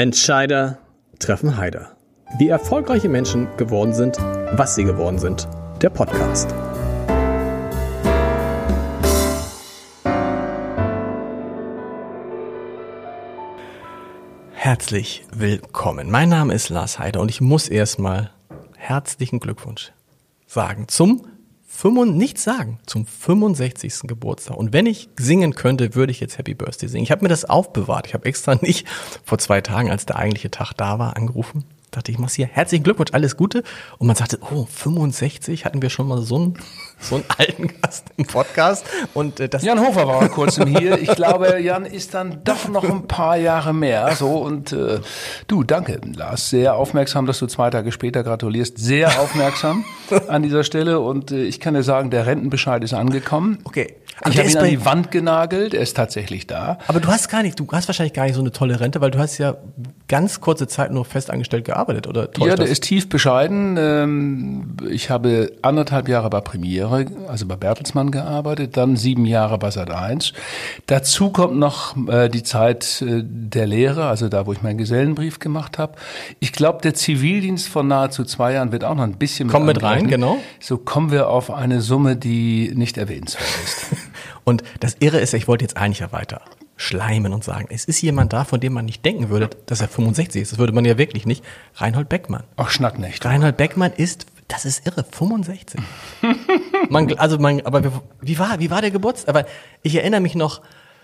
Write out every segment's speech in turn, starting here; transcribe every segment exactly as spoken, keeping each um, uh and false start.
Entscheider treffen Heider. Wie erfolgreiche Menschen geworden sind, was sie geworden sind. Der Podcast. Herzlich willkommen. Mein Name ist Lars Heider und ich muss erstmal herzlichen Glückwunsch sagen zum fünfund, nicht sagen, zum fünfundsechzigsten Geburtstag. Und wenn ich singen könnte, würde ich jetzt Happy Birthday singen. Ich habe mir das aufbewahrt. Ich habe extra nicht vor zwei Tagen, als der eigentliche Tag da war, angerufen. Dachte ich, mach's hier. Herzlichen Glückwunsch, alles Gute. Und man sagte, oh, fünfundsechzig, hatten wir schon mal so einen, so einen alten Gast im Podcast. Und äh, das Jan Hofer war vor kurzem hier. Ich glaube, Jan ist dann doch noch ein paar Jahre mehr. So und äh, du, danke, Lars, sehr aufmerksam, dass du zwei Tage später gratulierst. Sehr aufmerksam an dieser Stelle. Und äh, ich kann dir sagen, der Rentenbescheid ist angekommen. Okay. Ich habe ihn an die Wand genagelt, er ist tatsächlich da. Aber du hast gar nicht, du hast wahrscheinlich gar nicht so eine tolle Rente, weil du hast ja ganz kurze Zeit nur festangestellt gearbeitet, oder? Ja, der ist tief bescheiden. Ich habe anderthalb Jahre bei Premiere, also bei Bertelsmann gearbeitet, dann sieben Jahre bei Sat eins. Dazu kommt noch die Zeit der Lehre, also da, wo ich meinen Gesellenbrief gemacht habe. Ich glaube, der Zivildienst von nahezu zwei Jahren wird auch noch ein bisschen mit Komm mit rein, genau. So kommen wir auf eine Summe, die nicht erwähnenswert ist. Und das Irre ist, ich wollte jetzt eigentlich ja weiter schleimen und sagen, es ist jemand da, von dem man nicht denken würde, dass er fünfundsechzig ist. Das würde man ja wirklich nicht. Reinhold Beckmann. Ach, schnack nicht. Reinhold Beckmann ist, das ist irre, fünfundsechzig. man, also man, aber wie war, wie war der Geburtstag? Aber ich erinnere mich noch,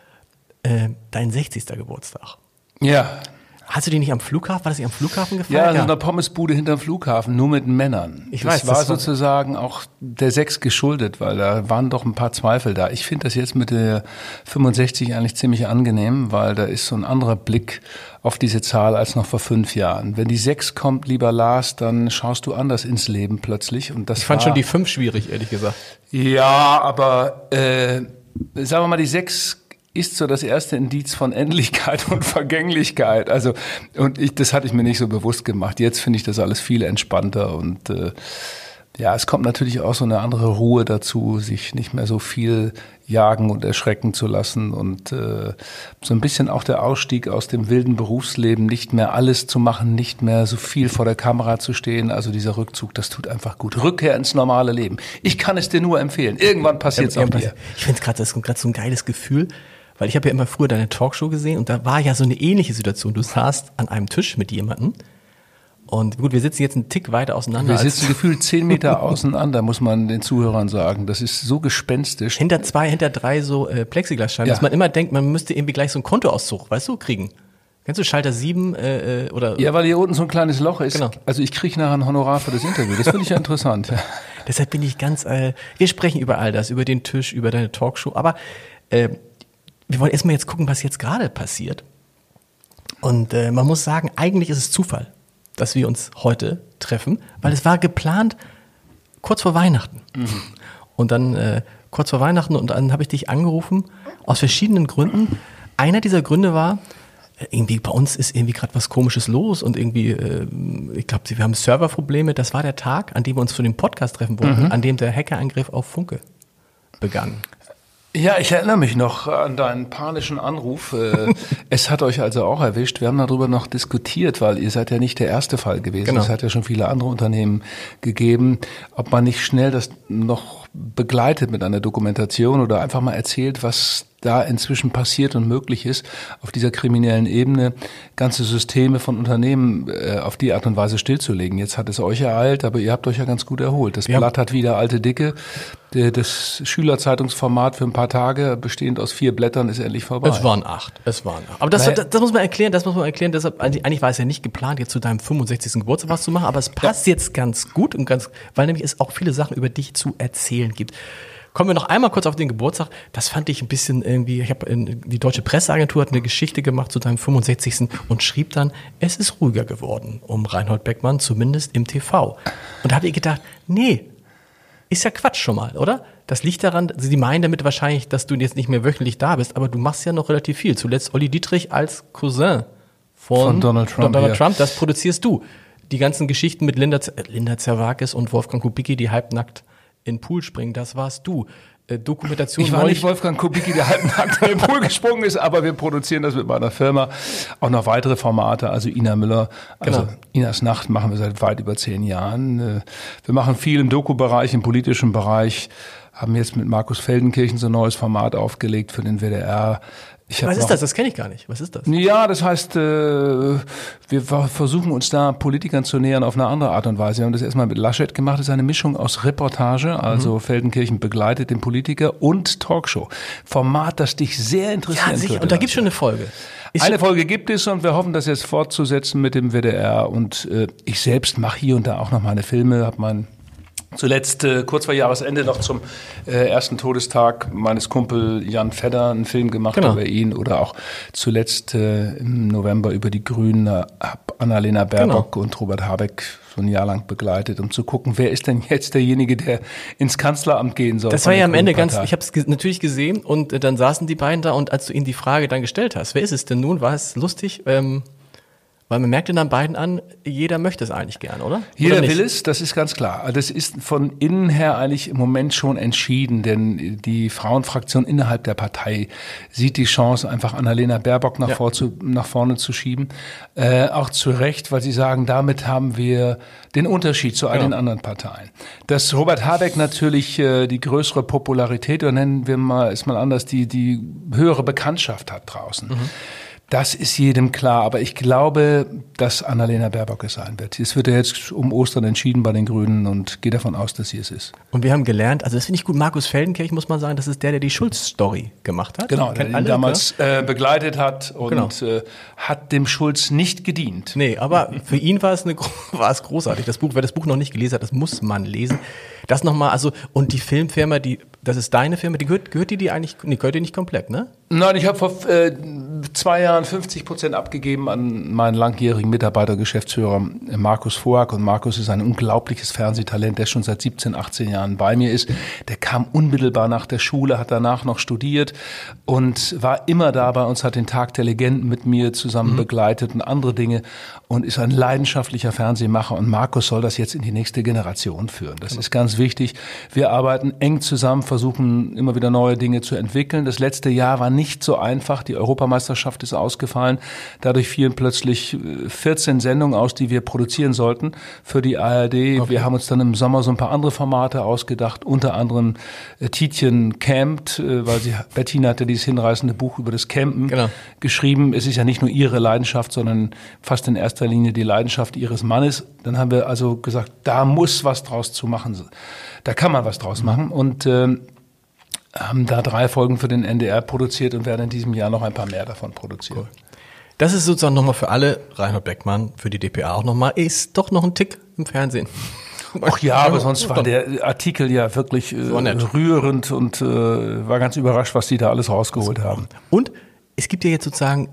äh, dein sechzigsten Geburtstag. Ja. Hast du die nicht am Flughafen? War das nicht am Flughafen gefeiert? Ja, in einer Pommesbude hinterm Flughafen, nur mit Männern. Ich das weiß, war das war sozusagen auch der Sechs geschuldet, weil da waren doch ein paar Zweifel da. Ich finde das jetzt mit der fünfundsechzig eigentlich ziemlich angenehm, weil da ist so ein anderer Blick auf diese Zahl als noch vor fünf Jahren. Wenn die Sechs kommt, lieber Lars, dann schaust du anders ins Leben plötzlich. Und das ich fand war, schon die Fünf schwierig, ehrlich gesagt. Ja, aber äh, sagen wir mal, die Sechs ist so das erste Indiz von Endlichkeit und Vergänglichkeit. Also und ich, das hatte ich mir nicht so bewusst gemacht. Jetzt finde ich das alles viel entspannter und äh, ja, es kommt natürlich auch so eine andere Ruhe dazu, sich nicht mehr so viel jagen und erschrecken zu lassen und äh, so ein bisschen auch der Ausstieg aus dem wilden Berufsleben, nicht mehr alles zu machen, nicht mehr so viel vor der Kamera zu stehen. Also dieser Rückzug, das tut einfach gut. Rückkehr ins normale Leben. Ich kann es dir nur empfehlen. Irgendwann passiert es auch dir. Ich finde es gerade, das ist gerade so ein geiles Gefühl. Weil ich habe ja immer früher deine Talkshow gesehen und da war ja so eine ähnliche Situation. Du saßt an einem Tisch mit jemandem und gut, wir sitzen jetzt einen Tick weiter auseinander. Wir sitzen gefühlt zehn Meter auseinander, muss man den Zuhörern sagen. Das ist so gespenstisch. Hinter zwei, hinter drei so äh, Plexiglasscheiben, ja. Dass man immer denkt, man müsste irgendwie gleich so einen Kontoauszug, weißt du, kriegen. Kennst du Schalter sieben äh, oder? Ja, weil hier unten so ein kleines Loch ist. Genau. Also ich kriege nachher ein Honorar für das Interview. Das finde ich ja interessant. Deshalb bin ich ganz, äh, wir sprechen über all das, über den Tisch, über deine Talkshow, aber äh, wir wollen erstmal jetzt gucken, was jetzt gerade passiert. Und äh, man muss sagen, eigentlich ist es Zufall, dass wir uns heute treffen, weil es war geplant kurz vor Weihnachten. Mhm. Und dann äh, kurz vor Weihnachten und dann habe ich dich angerufen aus verschiedenen Gründen. Einer dieser Gründe war, äh, irgendwie bei uns ist irgendwie gerade was Komisches los und irgendwie, äh, ich glaube, wir haben Serverprobleme. Das war der Tag, an dem wir uns für den Podcast treffen wollten, mhm. an dem der Hackerangriff auf Funke begann. Ja, ich erinnere mich noch an deinen panischen Anruf. Es hat euch also auch erwischt. Wir haben darüber noch diskutiert, weil ihr seid ja nicht der erste Fall gewesen. Genau. Es hat ja schon viele andere Unternehmen gegeben. Ob man nicht schnell das noch begleitet mit einer Dokumentation oder einfach mal erzählt, was da inzwischen passiert und möglich ist, auf dieser kriminellen Ebene ganze Systeme von Unternehmen äh, auf die Art und Weise stillzulegen. Jetzt hat es euch ereilt, aber ihr habt euch ja ganz gut erholt. Das ja. Blatt hat wieder alte Dicke. Das Schülerzeitungsformat für ein paar Tage, bestehend aus vier Blättern, ist endlich vorbei. Es waren acht. Es waren acht. Aber das, naja. das, das muss man erklären, das muss man erklären. Deshalb, eigentlich war es ja nicht geplant, jetzt zu deinem fünfundsechzigsten Geburtstag was zu machen, aber es passt ja. jetzt ganz gut und ganz, weil nämlich es auch viele Sachen über dich zu erzählen gibt. Kommen wir noch einmal kurz auf den Geburtstag. Das fand ich ein bisschen irgendwie, ich habe die Deutsche Presseagentur hat eine Geschichte gemacht zu deinem fünfundsechzigsten und schrieb dann, es ist ruhiger geworden um Reinhold Beckmann, zumindest im T V. Und da habe ich gedacht, nee, ist ja Quatsch schon mal, oder? Das liegt daran, sie meinen damit wahrscheinlich, dass du jetzt nicht mehr wöchentlich da bist, aber du machst ja noch relativ viel. Zuletzt Olli Dietrich als Cousin von, von Donald Trump. Donald ja. Trump, das produzierst du. Die ganzen Geschichten mit Linda, Linda Zerwakis und Wolfgang Kubicki, die halbnackt in den Pool springen, das warst du. Äh, Dokumentation. Ich war nicht Wolfgang Kubicki, der halbnackt in den Pool gesprungen ist, aber wir produzieren das mit meiner Firma. Auch noch weitere Formate, also Ina Müller, also Genau. Inas Nacht machen wir seit weit über zehn Jahren. Äh, Wir machen viel im Doku-Bereich, im politischen Bereich, haben jetzt mit Markus Feldenkirchen so ein neues Format aufgelegt für den W D R. Ich hab Was ist noch- das? Das kenne ich gar nicht. Was ist das? Ja, das heißt, äh, wir ver- versuchen uns da Politikern zu nähern auf eine andere Art und Weise. Wir haben das erstmal mit Laschet gemacht. Das ist eine Mischung aus Reportage, also Mhm. Feldenkirchen begleitet den Politiker, und Talkshow. Format, das dich sehr interessieren Ja, sicher. könnte. Und da gibt's schon eine Folge. Ist Eine schon- Folge gibt es und wir hoffen, das jetzt fortzusetzen mit dem W D R. Und äh, ich selbst mache hier und da auch noch meine Filme, habe mein Zuletzt, äh, kurz vor Jahresende, noch zum äh, ersten Todestag meines Kumpel Jan Fedder einen Film gemacht Genau. über ihn, oder auch zuletzt äh, im November über die Grünen, äh, hab Annalena Baerbock Genau. und Robert Habeck so ein Jahr lang begleitet, um zu gucken, wer ist denn jetzt derjenige, der ins Kanzleramt gehen soll. Das von war ja der am Ende Grünen ganz, Partei. ich habe es ge natürlich gesehen und äh, dann saßen die beiden da und als du ihnen die Frage dann gestellt hast, wer ist es denn nun, war es lustig, ähm, weil man merkte dann beiden an, jeder möchte es eigentlich gern, oder? Jeder oder nicht? will es, das ist ganz klar. Das ist von innen her eigentlich im Moment schon entschieden, denn die Frauenfraktion innerhalb der Partei sieht die Chance, einfach Annalena Baerbock nach, Ja. vor zu, nach vorne zu schieben. Äh, auch zu Recht, weil sie sagen, damit haben wir den Unterschied zu all Genau. den anderen Parteien. Dass Robert Habeck natürlich äh, die größere Popularität, oder nennen wir mal, ist mal anders, die, die höhere Bekanntschaft hat draußen. Mhm. Das ist jedem klar, aber ich glaube, dass Annalena Baerbock es sein wird. Es wird ja jetzt um Ostern entschieden bei den Grünen und gehe davon aus, dass sie es ist. Und wir haben gelernt, also das finde ich gut, Markus Feldenkirchen, muss man sagen, das ist der, der die Schulz-Story gemacht hat. Genau, der Kennt ihn alle, damals äh, begleitet hat und Genau. äh, hat dem Schulz nicht gedient. Nee, aber für ihn war es eine gro- war es großartig. Das Buch, wer das Buch noch nicht gelesen hat, das muss man lesen. Das nochmal, also, und die Filmfirma, die, das ist deine Firma, die gehört, gehört die die eigentlich, nee, gehört die nicht komplett, ne? Nein, ich habe vor äh, zwei Jahren fünfzig Prozent abgegeben an meinen langjährigen Mitarbeiter, Geschäftsführer äh, Markus Voag. Und Markus ist ein unglaubliches Fernsehtalent, der schon seit siebzehn, achtzehn Jahren bei mir ist. Der kam unmittelbar nach der Schule, hat danach noch studiert und war immer da bei uns, hat den Tag der Legenden mit mir zusammen mhm. begleitet und andere Dinge und ist ein leidenschaftlicher Fernsehmacher. Und Markus soll das jetzt in die nächste Generation führen. Das genau. ist ganz wichtig. Wir arbeiten eng zusammen, versuchen immer wieder neue Dinge zu entwickeln. Das letzte Jahr war nicht so einfach. Die Europameisterschaft ist ausgefallen. Dadurch fielen plötzlich vierzehn Sendungen aus, die wir produzieren sollten für die A R D. Okay. Wir haben uns dann im Sommer so ein paar andere Formate ausgedacht, unter anderem äh, Tietjen campt, äh, weil sie, Bettina hatte dieses hinreißende Buch über das Campen genau. geschrieben. Es ist ja nicht nur ihre Leidenschaft, sondern fast in erster Linie die Leidenschaft ihres Mannes. Dann haben wir also gesagt, da muss was draus zu machen. Da kann man was draus machen. Und äh, haben da drei Folgen für den N D R produziert und werden in diesem Jahr noch ein paar mehr davon produzieren. Cool. Das ist sozusagen nochmal für alle, Reinhold Beckmann, für die D P A auch nochmal, ist doch noch ein Tick im Fernsehen. Ach ja, aber sonst war der Artikel ja wirklich äh, rührend und äh, war ganz überrascht, was die da alles rausgeholt haben. Und es gibt ja jetzt sozusagen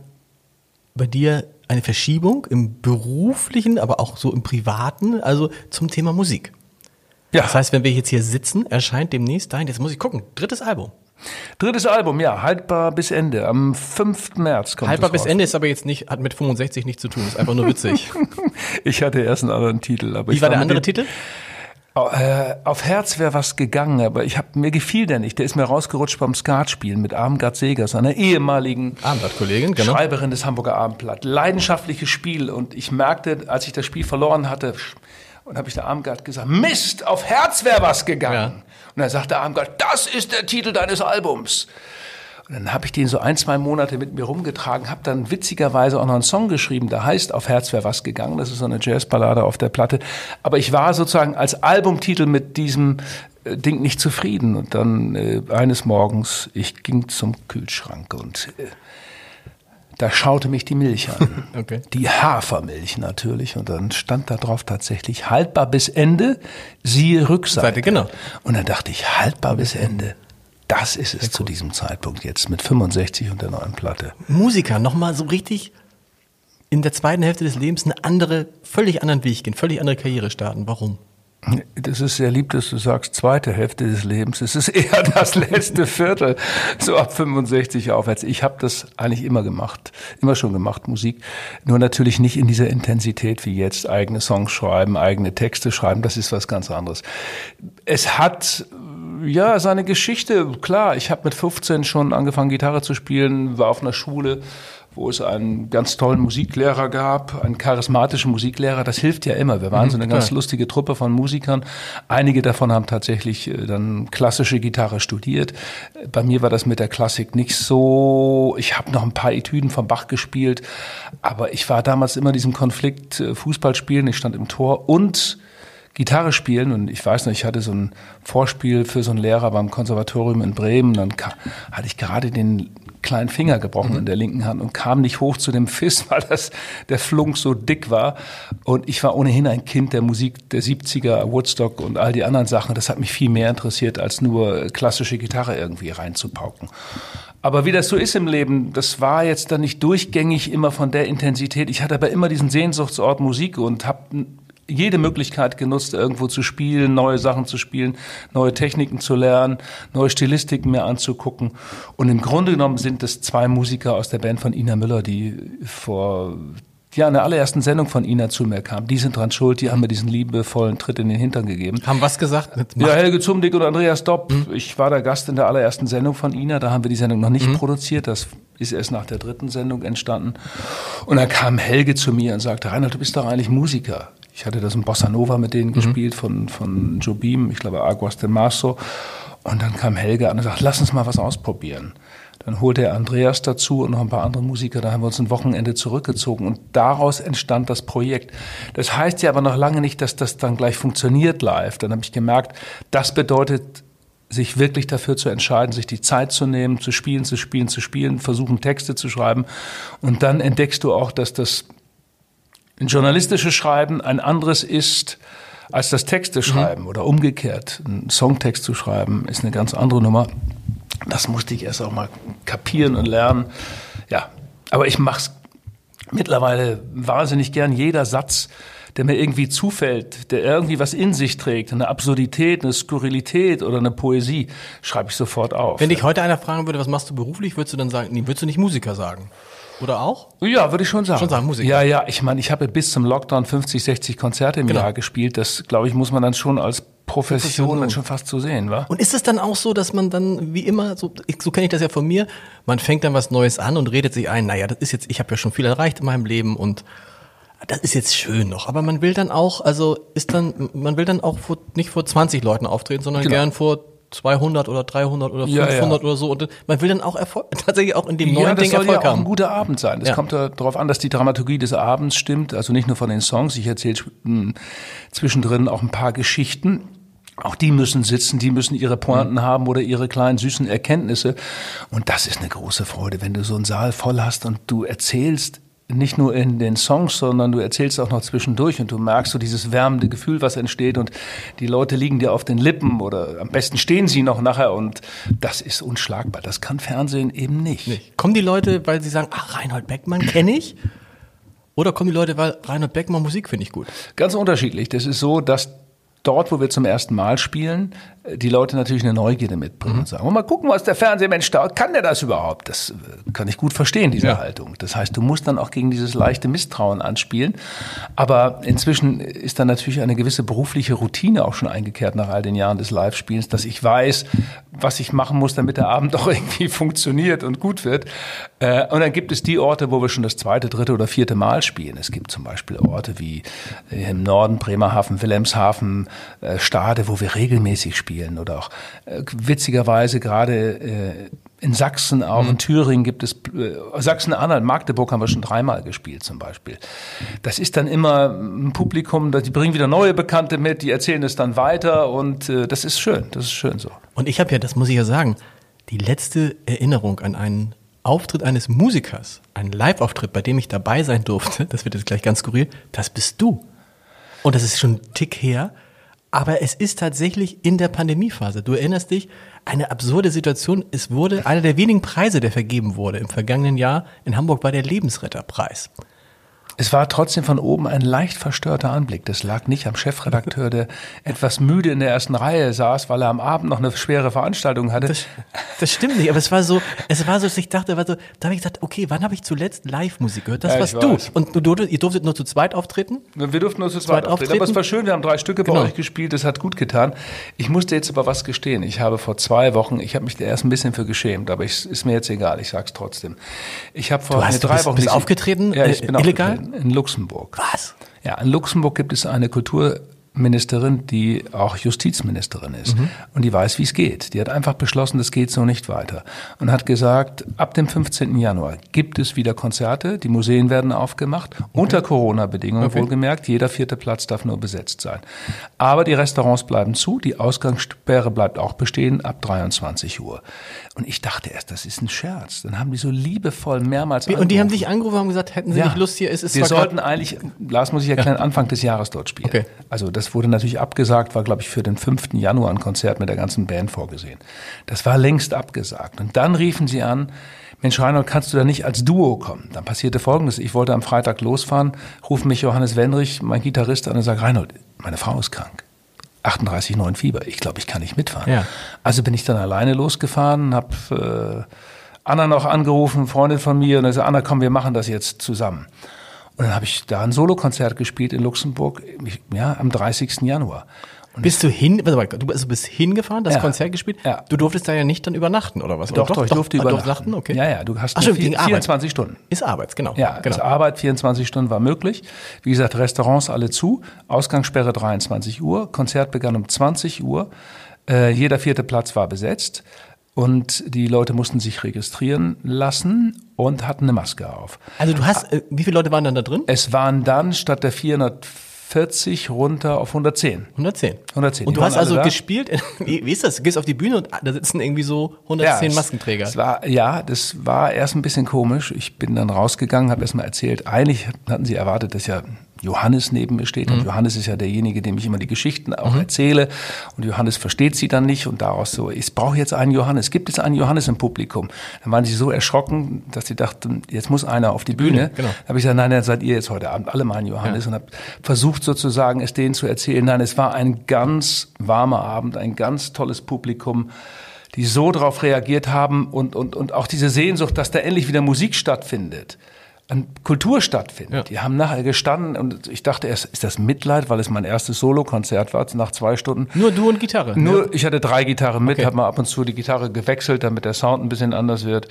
bei dir eine Verschiebung im beruflichen, aber auch so im privaten, also zum Thema Musik. Ja. Das heißt, wenn wir jetzt hier sitzen, erscheint demnächst dein, jetzt muss ich gucken, drittes Album. Drittes Album, ja, haltbar bis Ende. Am fünften März kommt Haltbar es bis raus. Ende ist aber jetzt nicht, hat mit fünfundsechzig nichts zu tun, ist einfach nur witzig. Ich hatte erst einen anderen Titel. Aber Wie ich war der mit andere dem, Titel? Äh, auf Herz wäre was gegangen, aber ich hab, mir gefiel der nicht. Der ist mir rausgerutscht beim Skatspielen mit Armgard Segers, einer ehemaligen Abendblatt-Kollegin, genau. Schreiberin des Hamburger Abendblatt. Leidenschaftliches Spiel und ich merkte, als ich das Spiel verloren hatte, und habe ich der Armgard gesagt, Mist, auf Herz wäre was gegangen. Ja. Und dann sagte Armgard, das ist der Titel deines Albums. Und dann habe ich den so ein, zwei Monate mit mir rumgetragen, habe dann witzigerweise auch noch einen Song geschrieben, der heißt Auf Herz wäre was gegangen. Das ist so eine Jazzballade auf der Platte. Aber ich war sozusagen als Albumtitel mit diesem äh, Ding nicht zufrieden. Und dann äh, eines Morgens, ich ging zum Kühlschrank und äh, da schaute mich die Milch an. Okay. Die Hafermilch natürlich. Und dann stand da drauf tatsächlich haltbar bis Ende, siehe Rückseite. Seite, genau. Und dann dachte ich, haltbar bis Ende. Das ist es Sehr zu cool. diesem Zeitpunkt jetzt mit fünfundsechzig und der neuen Platte. Musiker, nochmal so richtig in der zweiten Hälfte des Lebens eine andere, völlig anderen Weg gehen, völlig andere Karriere starten. Warum? Das ist sehr lieb, dass du sagst, zweite Hälfte des Lebens. Es ist eher das letzte Viertel, so ab fünfundsechzig aufwärts. Ich habe das eigentlich immer gemacht, immer schon gemacht, Musik. Nur natürlich nicht in dieser Intensität wie jetzt. Eigene Songs schreiben, eigene Texte schreiben, das ist was ganz anderes. Es hat ja seine Geschichte, klar. Ich habe mit fünfzehn schon angefangen, Gitarre zu spielen, war auf einer Schule, wo es einen ganz tollen Musiklehrer gab, einen charismatischen Musiklehrer. Das hilft ja immer. Wir waren mhm, so eine klar. ganz lustige Truppe von Musikern. Einige davon haben tatsächlich dann klassische Gitarre studiert. Bei mir war das mit der Klassik nicht so. Ich habe noch ein paar Etüden von Bach gespielt, aber ich war damals immer in diesem Konflikt Fußball spielen. Ich stand im Tor und Gitarre spielen, und ich weiß noch, ich hatte so ein Vorspiel für so einen Lehrer beim Konservatorium in Bremen, dann ka- hatte ich gerade den kleinen Finger gebrochen mhm. in der linken Hand und kam nicht hoch zu dem Fiss, weil das, der Flunk so dick war, und ich war ohnehin ein Kind der Musik der siebziger, Woodstock und all die anderen Sachen. Das hat mich viel mehr interessiert, als nur klassische Gitarre irgendwie reinzupauken. Aber wie das so ist im Leben, das war jetzt dann nicht durchgängig immer von der Intensität. Ich hatte aber immer diesen Sehnsuchtsort Musik und habe jede Möglichkeit genutzt, irgendwo zu spielen, neue Sachen zu spielen, neue Techniken zu lernen, neue Stilistiken mir anzugucken. Und im Grunde genommen sind es zwei Musiker aus der Band von Ina Müller, die vor ja in der allerersten Sendung von Ina zu mir kamen. Die sind dran schuld, die haben mir diesen liebevollen Tritt in den Hintern gegeben. Haben was gesagt? Ja, Helge Zumdick und Andreas Dopp. Mhm. Ich war der Gast in der allerersten Sendung von Ina. Da haben wir die Sendung noch nicht mhm. produziert. Das ist erst nach der dritten Sendung entstanden. Und dann kam Helge zu mir und sagte, Reinhold, du bist doch eigentlich Musiker. Ich hatte das in Bossa Nova mit denen mhm. gespielt, von, von Jobim, ich glaube Aguas de Marzo. Und dann kam Helge an und sagte, lass uns mal was ausprobieren. Dann holte er Andreas dazu und noch ein paar andere Musiker. Da haben wir uns ein Wochenende zurückgezogen. Und daraus entstand das Projekt. Das heißt ja aber noch lange nicht, dass das dann gleich funktioniert live. Dann habe ich gemerkt, das bedeutet, sich wirklich dafür zu entscheiden, sich die Zeit zu nehmen, zu spielen, zu spielen, zu spielen, versuchen Texte zu schreiben. Und dann entdeckst du auch, dass das ein journalistisches Schreiben ein anderes ist als das Texte schreiben mhm. oder umgekehrt. Ein Songtext zu schreiben ist eine ganz andere Nummer. Das musste ich erst auch mal kapieren und lernen. Ja, aber ich mach's mittlerweile wahnsinnig gern. Jeder Satz, der mir irgendwie zufällt, der irgendwie was in sich trägt, eine Absurdität, eine Skurrilität oder eine Poesie, schreibe ich sofort auf. Wenn dich heute einer fragen würde, was machst du beruflich, würdest du dann sagen, nee, würdest du nicht Musiker sagen? Oder auch? Ja, würde ich schon sagen. Schon sagen, Musiker. Ja, ja, ich meine, ich habe bis zum Lockdown fünfzig, sechzig Konzerte im genau. Jahr gespielt. Das, glaube ich, muss man dann schon als Profession dann schon fast so sehen, wa? Und ist es dann auch so, dass man dann, wie immer, so, so kenne ich das ja von mir, man fängt dann was Neues an und redet sich ein, naja, das ist jetzt, ich habe ja schon viel erreicht in meinem Leben und das ist jetzt schön noch, aber man will dann auch, also ist dann, man will dann auch vor, nicht vor zwanzig Leuten auftreten, sondern genau. gern vor zweihundert oder dreihundert oder fünfhundert ja, ja. oder so. Und man will dann auch Erfolg, tatsächlich auch in dem neuen ja, Ding Erfolg haben. Das soll ja auch ein guter Abend sein. Das ja. kommt ja darauf an, dass die Dramaturgie des Abends stimmt. Also nicht nur von den Songs. Ich erzähle zwischendrin auch ein paar Geschichten. Auch die müssen sitzen, die müssen ihre Pointen mhm. haben oder ihre kleinen süßen Erkenntnisse. Und das ist eine große Freude, wenn du so einen Saal voll hast und du erzählst nicht nur in den Songs, sondern du erzählst auch noch zwischendurch und du merkst so dieses wärmende Gefühl, was entsteht und die Leute liegen dir auf den Lippen oder am besten stehen sie noch nachher und das ist unschlagbar. Das kann Fernsehen eben nicht. nicht. Kommen die Leute, weil sie sagen, ach, Reinhold Beckmann kenne ich? Oder kommen die Leute, weil Reinhold Beckmann Musik finde ich gut? Ganz unterschiedlich. Das ist so, dass dort, wo wir zum ersten Mal spielen, die Leute natürlich eine Neugierde mitbringen mhm. und sagen, mal gucken, was der Fernsehmensch da, kann der das überhaupt? Das kann ich gut verstehen, diese ja. Haltung. Das heißt, du musst dann auch gegen dieses leichte Misstrauen anspielen. Aber inzwischen ist dann natürlich eine gewisse berufliche Routine auch schon eingekehrt nach all den Jahren des Live-Spielens, dass ich weiß, was ich machen muss, damit der Abend auch irgendwie funktioniert und gut wird. Und dann gibt es die Orte, wo wir schon das zweite, dritte oder vierte Mal spielen. Es gibt zum Beispiel Orte wie im Norden, Bremerhaven, Wilhelmshaven, Stade, wo wir regelmäßig spielen. Oder auch äh, witzigerweise gerade äh, in Sachsen, auch mhm. in Thüringen gibt es, äh, Sachsen-Anhalt, Magdeburg haben wir schon dreimal gespielt zum Beispiel. Das ist dann immer ein Publikum, die bringen wieder neue Bekannte mit, die erzählen es dann weiter und äh, das ist schön, das ist schön so. Und ich habe ja, das muss ich ja sagen, die letzte Erinnerung an einen Auftritt eines Musikers, einen Live-Auftritt, bei dem ich dabei sein durfte, das wird jetzt gleich ganz skurril, das bist du. Und das ist schon ein Tick her. Aber es ist tatsächlich in der Pandemiephase. Du erinnerst dich, eine absurde Situation. Es wurde einer der wenigen Preise, der vergeben wurde im vergangenen Jahr in Hamburg, war der Lebensretterpreis. Es war trotzdem von oben ein leicht verstörter Anblick. Das lag nicht am Chefredakteur, der etwas müde in der ersten Reihe saß, weil er am Abend noch eine schwere Veranstaltung hatte. Das, das stimmt nicht, aber es war so, es war so, dass ich dachte, war so, da habe ich gesagt, okay, wann habe ich zuletzt Live-Musik gehört? Das Ja, warst ich du. weiß. Und du, du, ihr durftet nur zu zweit auftreten? Wir durften nur zu Zweit zweit auftreten. Aber es war schön, wir haben drei Stücke bei Genau. euch gespielt, das hat gut getan. Ich musste jetzt aber was gestehen. Ich habe vor zwei Wochen, ich habe mich da erst ein bisschen für geschämt, aber ich, ist mir jetzt egal, ich sag's trotzdem. Ich habe vor Du hast- nee, du drei bist- Wochen... bist nicht- aufgetreten, Ja, ich äh, bin illegal? aufgetreten in Luxemburg. Was? Ja, in Luxemburg gibt es eine Kulturministerin, die auch Justizministerin ist. Mhm. Und die weiß, wie es geht. Die hat einfach beschlossen, das geht so nicht weiter. Und hat gesagt, ab dem fünfzehnten Januar gibt es wieder Konzerte. Die Museen werden aufgemacht. Unter Corona-Bedingungen Okay. wohlgemerkt. Jeder vierte Platz darf nur besetzt sein. Aber die Restaurants bleiben zu. Die Ausgangssperre bleibt auch bestehen ab dreiundzwanzig Uhr. Und ich dachte erst, das ist ein Scherz. Dann haben die so liebevoll mehrmals Und die haben angerufen. dich angerufen und haben gesagt, hätten sie Ja. nicht Lust hier? Es ist Wir zwar sollten eigentlich, Lars muss ich erklären, Anfang des Jahres dort spielen. Okay. Also das wurde natürlich abgesagt, war glaube ich für den fünften Januar ein Konzert mit der ganzen Band vorgesehen. Das war längst abgesagt. Und dann riefen sie an, Mensch Reinhold, kannst du da nicht als Duo kommen? Dann passierte Folgendes, ich wollte am Freitag losfahren, ruft mich Johannes Wendrich, mein Gitarrist, an und sagt, Reinhold, meine Frau ist krank. achtunddreißig Komma neun Fieber, ich glaube, ich kann nicht mitfahren. Ja. Also bin ich dann alleine losgefahren, habe äh, Anna noch angerufen, Freundin von mir, und er sagt, Anna, komm, wir machen das jetzt zusammen. Und dann habe ich da ein Solokonzert gespielt in Luxemburg, ja, am dreißigsten Januar. Und Bist du hin, warte mal, du bist, du bist hingefahren, das Ja. Konzert gespielt? Ja. Du durftest da ja nicht dann übernachten, oder was? Doch, oder doch, ich durfte ah, übernachten. okay. Ja, ja, du hast Ach, nur stimmt, wegen vier, Arbeit. vierundzwanzig Stunden. Ist Arbeits, genau. Ja, genau. also Arbeit vierundzwanzig Stunden war möglich. Wie gesagt, Restaurants alle zu, Ausgangssperre dreiundzwanzig Uhr, Konzert begann um zwanzig Uhr, äh, jeder vierte Platz war besetzt und die Leute mussten sich registrieren lassen und hatten eine Maske auf. Also du hast, äh, wie viele Leute waren dann da drin? Es waren dann statt der vierhundertvierzig runter auf hundertzehn. hundertzehn. hundertzehn. Und Die du hast waren alle also da. gespielt, wie wie ist das? Du gehst auf die Bühne und da sitzen irgendwie so hundertzehn es- Maskenträger. Es war, ja, das war erst ein bisschen komisch. Ich bin dann rausgegangen, habe erst mal erzählt, eigentlich hatten sie erwartet, dass ja Johannes neben mir steht. Und Johannes ist ja derjenige, dem ich immer die Geschichten auch erzähle. Und Johannes versteht sie dann nicht. Und daraus so, ich brauche jetzt einen Johannes. Gibt es einen Johannes im Publikum? Dann waren sie so erschrocken, dass sie dachten, jetzt muss einer auf die Bühne. genau. Da habe ich gesagt, nein, dann seid ihr jetzt heute Abend alle mal ein Johannes. Und habe versucht sozusagen, es denen zu erzählen. Nein, es war ein ganz warmer Abend, ein ganz tolles Publikum, die so darauf reagiert haben und, und, und auch diese Sehnsucht, dass da endlich wieder Musik stattfindet, an Kultur stattfindet. Ja. Die haben nachher gestanden und ich dachte erst, ist das Mitleid, weil es mein erstes Solokonzert war, nach zwei Stunden. Nur du und Gitarre? Nur, ich hatte drei Gitarren mit, Okay. habe mal ab und zu die Gitarre gewechselt, damit der Sound ein bisschen anders wird.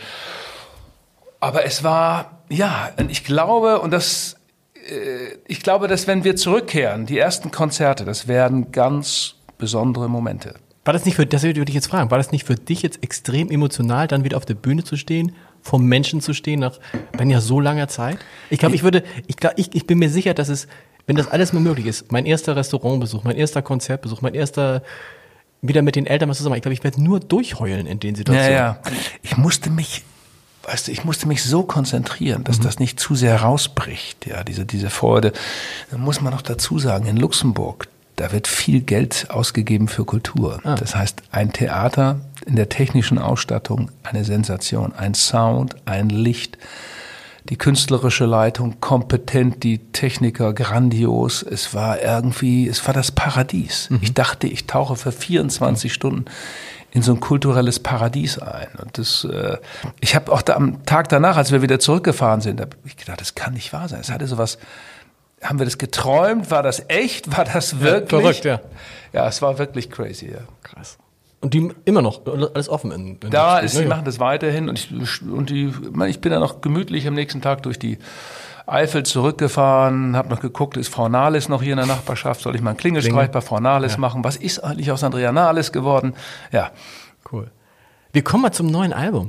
Aber es war, ja, und ich glaube, und das, äh, ich glaube, dass wenn wir zurückkehren, die ersten Konzerte, das werden ganz besondere Momente. War das nicht für, das würde ich jetzt fragen, war das nicht für dich jetzt extrem emotional, dann wieder auf der Bühne zu stehen, vor Menschen zu stehen, nach, wenn ja so langer Zeit? Ich glaube, ich würde, ich glaube, ich, ich bin mir sicher, dass es, wenn das alles mal möglich ist, mein erster Restaurantbesuch, mein erster Konzertbesuch, mein erster, wieder mit den Eltern was zusammen, ich glaube, ich werde nur durchheulen in den Ja, Situationen. ja. Ich musste mich, weißt du, ich musste mich so konzentrieren, dass das nicht zu sehr rausbricht, ja, diese, diese Freude. Da muss man noch dazu sagen, in Luxemburg, da wird viel Geld ausgegeben für Kultur. Ah. Das heißt, ein Theater in der technischen Ausstattung, eine Sensation, ein Sound, ein Licht, die künstlerische Leitung kompetent, die Techniker grandios. Es war irgendwie, es war das Paradies. Ich dachte, ich tauche für vierundzwanzig Stunden in so ein kulturelles Paradies ein. Und das, äh, ich habe auch da am Tag danach, als wir wieder zurückgefahren sind, habe ich gedacht, das kann nicht wahr sein. Es hatte sowas. Haben wir das geträumt? War das echt? War das wirklich? verrückt, ja. Ja, es war wirklich crazy, ja. Krass. Und die immer noch, alles offen in, in Da Luxemburg, ist, ne? die machen das weiterhin und ich, und die, ich meine, ich bin dann noch gemütlich am nächsten Tag durch die Eifel zurückgefahren, habe noch geguckt, ist Frau Nahles noch hier in der Nachbarschaft? Soll ich mal einen Klingelstreich Klingel. bei Frau Nahles Ja. machen? Was ist eigentlich aus Andrea Nahles geworden? Ja. Cool. Wir kommen mal zum neuen Album.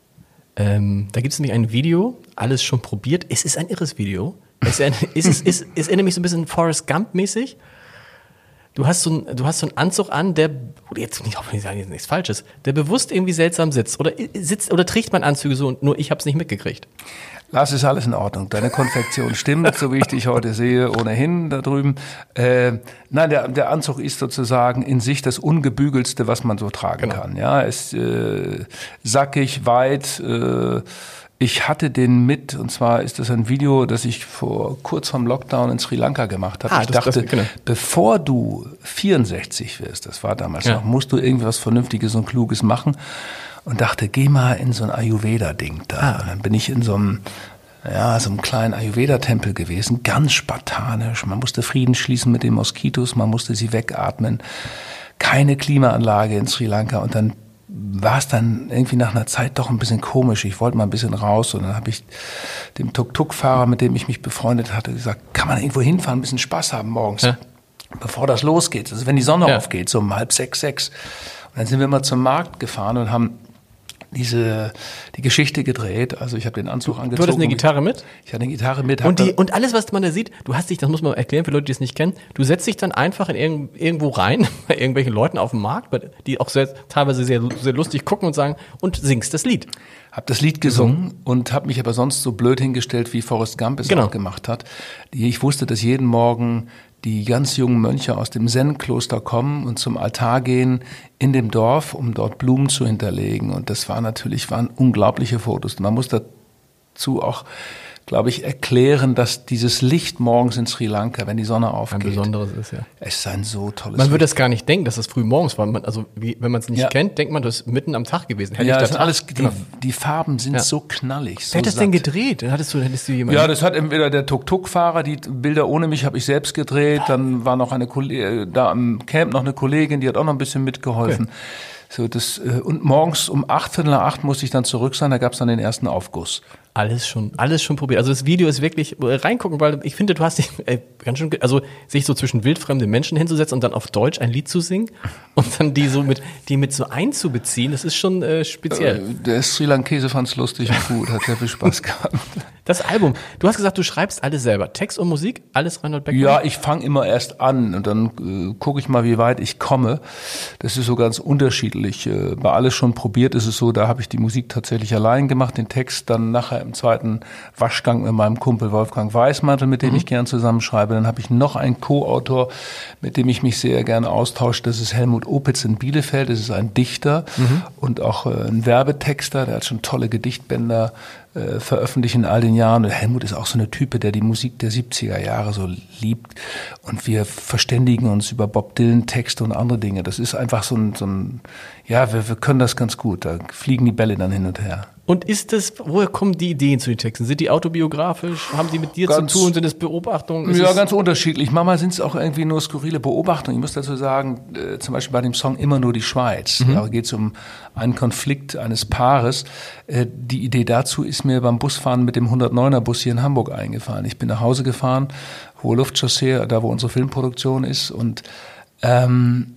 Ähm, da gibt es nämlich ein Video, alles schon probiert. Es ist ein irres Video. Es, ist, es, ist, es, es erinnert mich so ein bisschen Forrest Gump-mäßig. Du hast, so ein, du hast so einen Anzug an, der, oder jetzt nicht, hoffentlich sagen jetzt nichts Falsches, der bewusst irgendwie seltsam sitzt. Oder sitzt oder trägt man Anzüge so und nur ich habe es nicht mitgekriegt. Lars, ist alles in Ordnung. Deine Konfektion stimmt, so wie ich dich heute sehe, ohnehin da drüben. Äh, nein, der, der Anzug ist sozusagen in sich das Ungebügelste, was man so tragen Genau. kann. Ja, ist äh, sackig, weit, äh, Ich hatte den mit, und zwar ist das ein Video, das ich vor kurz vorm Lockdown in Sri Lanka gemacht habe. Ah, ich das, dachte, das, genau. bevor du vierundsechzig wirst, das war damals Ja. noch, musst du irgendwas Vernünftiges und Kluges machen. Und dachte, geh mal in so ein Ayurveda-Ding da. Ah. Und dann bin ich in so einem, ja, so einem kleinen Ayurveda-Tempel gewesen, ganz spartanisch. Man musste Frieden schließen mit den Moskitos, man musste sie wegatmen. Keine Klimaanlage in Sri Lanka. Und dann war es dann irgendwie nach einer Zeit doch ein bisschen komisch. Ich wollte mal ein bisschen raus und dann habe ich dem Tuk-Tuk-Fahrer, mit dem ich mich befreundet hatte, gesagt, kann man irgendwo hinfahren, ein bisschen Spaß haben morgens, Ja. bevor das losgeht. Also wenn die Sonne Ja. aufgeht, so um halb sechs, sechs. Und dann sind wir mal zum Markt gefahren und haben diese die Geschichte gedreht. Also ich habe den Anzug angezogen. Du hattest eine Gitarre mit? Ich hatte eine Gitarre mit. Und, die, hab- und alles, was man da sieht, du hast dich, das muss man erklären für Leute, die es nicht kennen, du setzt dich dann einfach in irgend, irgendwo rein, bei irgendwelchen Leuten auf dem Markt, die auch sehr, teilweise sehr, sehr lustig gucken und sagen, und singst das Lied. Hab das Lied gesungen und habe mich aber sonst so blöd hingestellt, wie Forrest Gump es Genau. auch gemacht hat. Ich wusste, dass jeden Morgen die ganz jungen Mönche aus dem Zen-Kloster kommen und zum Altar gehen in dem Dorf, um dort Blumen zu hinterlegen. Und das war natürlich, waren unglaubliche Fotos. Man muss dazu auch, glaube ich, erklären, dass dieses Licht morgens in Sri Lanka, wenn die Sonne Ein aufgeht, besonderes ist, ja. es ist ein so tolles Man würde Licht. das gar nicht denken, dass das früh morgens war. Man, also wie, wenn man es nicht Ja. kennt, denkt man, das ist mitten am Tag gewesen. Hätte Ja, ich es das sind alles, die, genau. die Farben sind Ja. so knallig. So Wer hat das denn satt. gedreht? Hattest du, hättest du jemanden? Ja, das hat entweder der Tuk-Tuk-Fahrer, die Bilder ohne mich habe ich selbst gedreht, dann war noch eine Kollegin, da am Camp noch eine Kollegin, die hat auch noch ein bisschen mitgeholfen. So, das, äh, und morgens um acht, Viertel nach acht musste ich dann zurück sein, da gab es dann den ersten Aufguss. Alles schon, alles schon probiert. Also das Video ist wirklich äh, reingucken, weil ich finde, du hast dich äh, ganz schön, ge- also sich so zwischen wildfremden Menschen hinzusetzen und dann auf Deutsch ein Lied zu singen und dann die so mit, die mit so einzubeziehen, das ist schon äh, speziell. Äh, der Sri Lankese fand es lustig und gut, hat sehr viel Spaß gehabt. Das Album, du hast gesagt, du schreibst alles selber. Text und Musik, alles Reinhold Beckmann? Ja, ich fange immer erst an und dann äh, gucke ich mal, wie weit ich komme. Das ist so ganz unterschiedlich. Äh, bei alles schon probiert ist es so, da habe ich die Musik tatsächlich allein gemacht, den Text dann nachher im zweiten Waschgang mit meinem Kumpel Wolfgang Weismantel, mit dem Mhm. ich gern zusammenschreibe. Dann habe ich noch einen Co-Autor, mit dem ich mich sehr gerne austausche. Das ist Helmut Opitz in Bielefeld. Das ist ein Dichter Mhm. und auch äh, ein Werbetexter. Der hat schon tolle Gedichtbänder äh, veröffentlicht in all den Jahren. Und Helmut ist auch so eine Type, der die Musik der siebziger Jahre so liebt. Und wir verständigen uns über Bob Dylan Texte und andere Dinge. Das ist einfach so ein, so ein ja, wir, wir können das ganz gut. Da fliegen die Bälle dann hin und her. Und ist das, woher kommen die Ideen zu den Texten? Sind die autobiografisch? Haben die mit dir Ganz- zu tun? Sind es Beobachtungen? Ist Ja, es, ganz unterschiedlich. Manchmal sind es auch irgendwie nur skurrile Beobachtungen. Ich muss dazu sagen, äh, zum Beispiel bei dem Song Immer nur die Schweiz. Mhm. Da geht es um einen Konflikt eines Paares. Äh, die Idee dazu ist mir beim Busfahren mit dem hundertneuner Bus hier in Hamburg eingefallen. Ich bin nach Hause gefahren, Hohe Luftchaussee, da wo unsere Filmproduktion ist. Und ähm,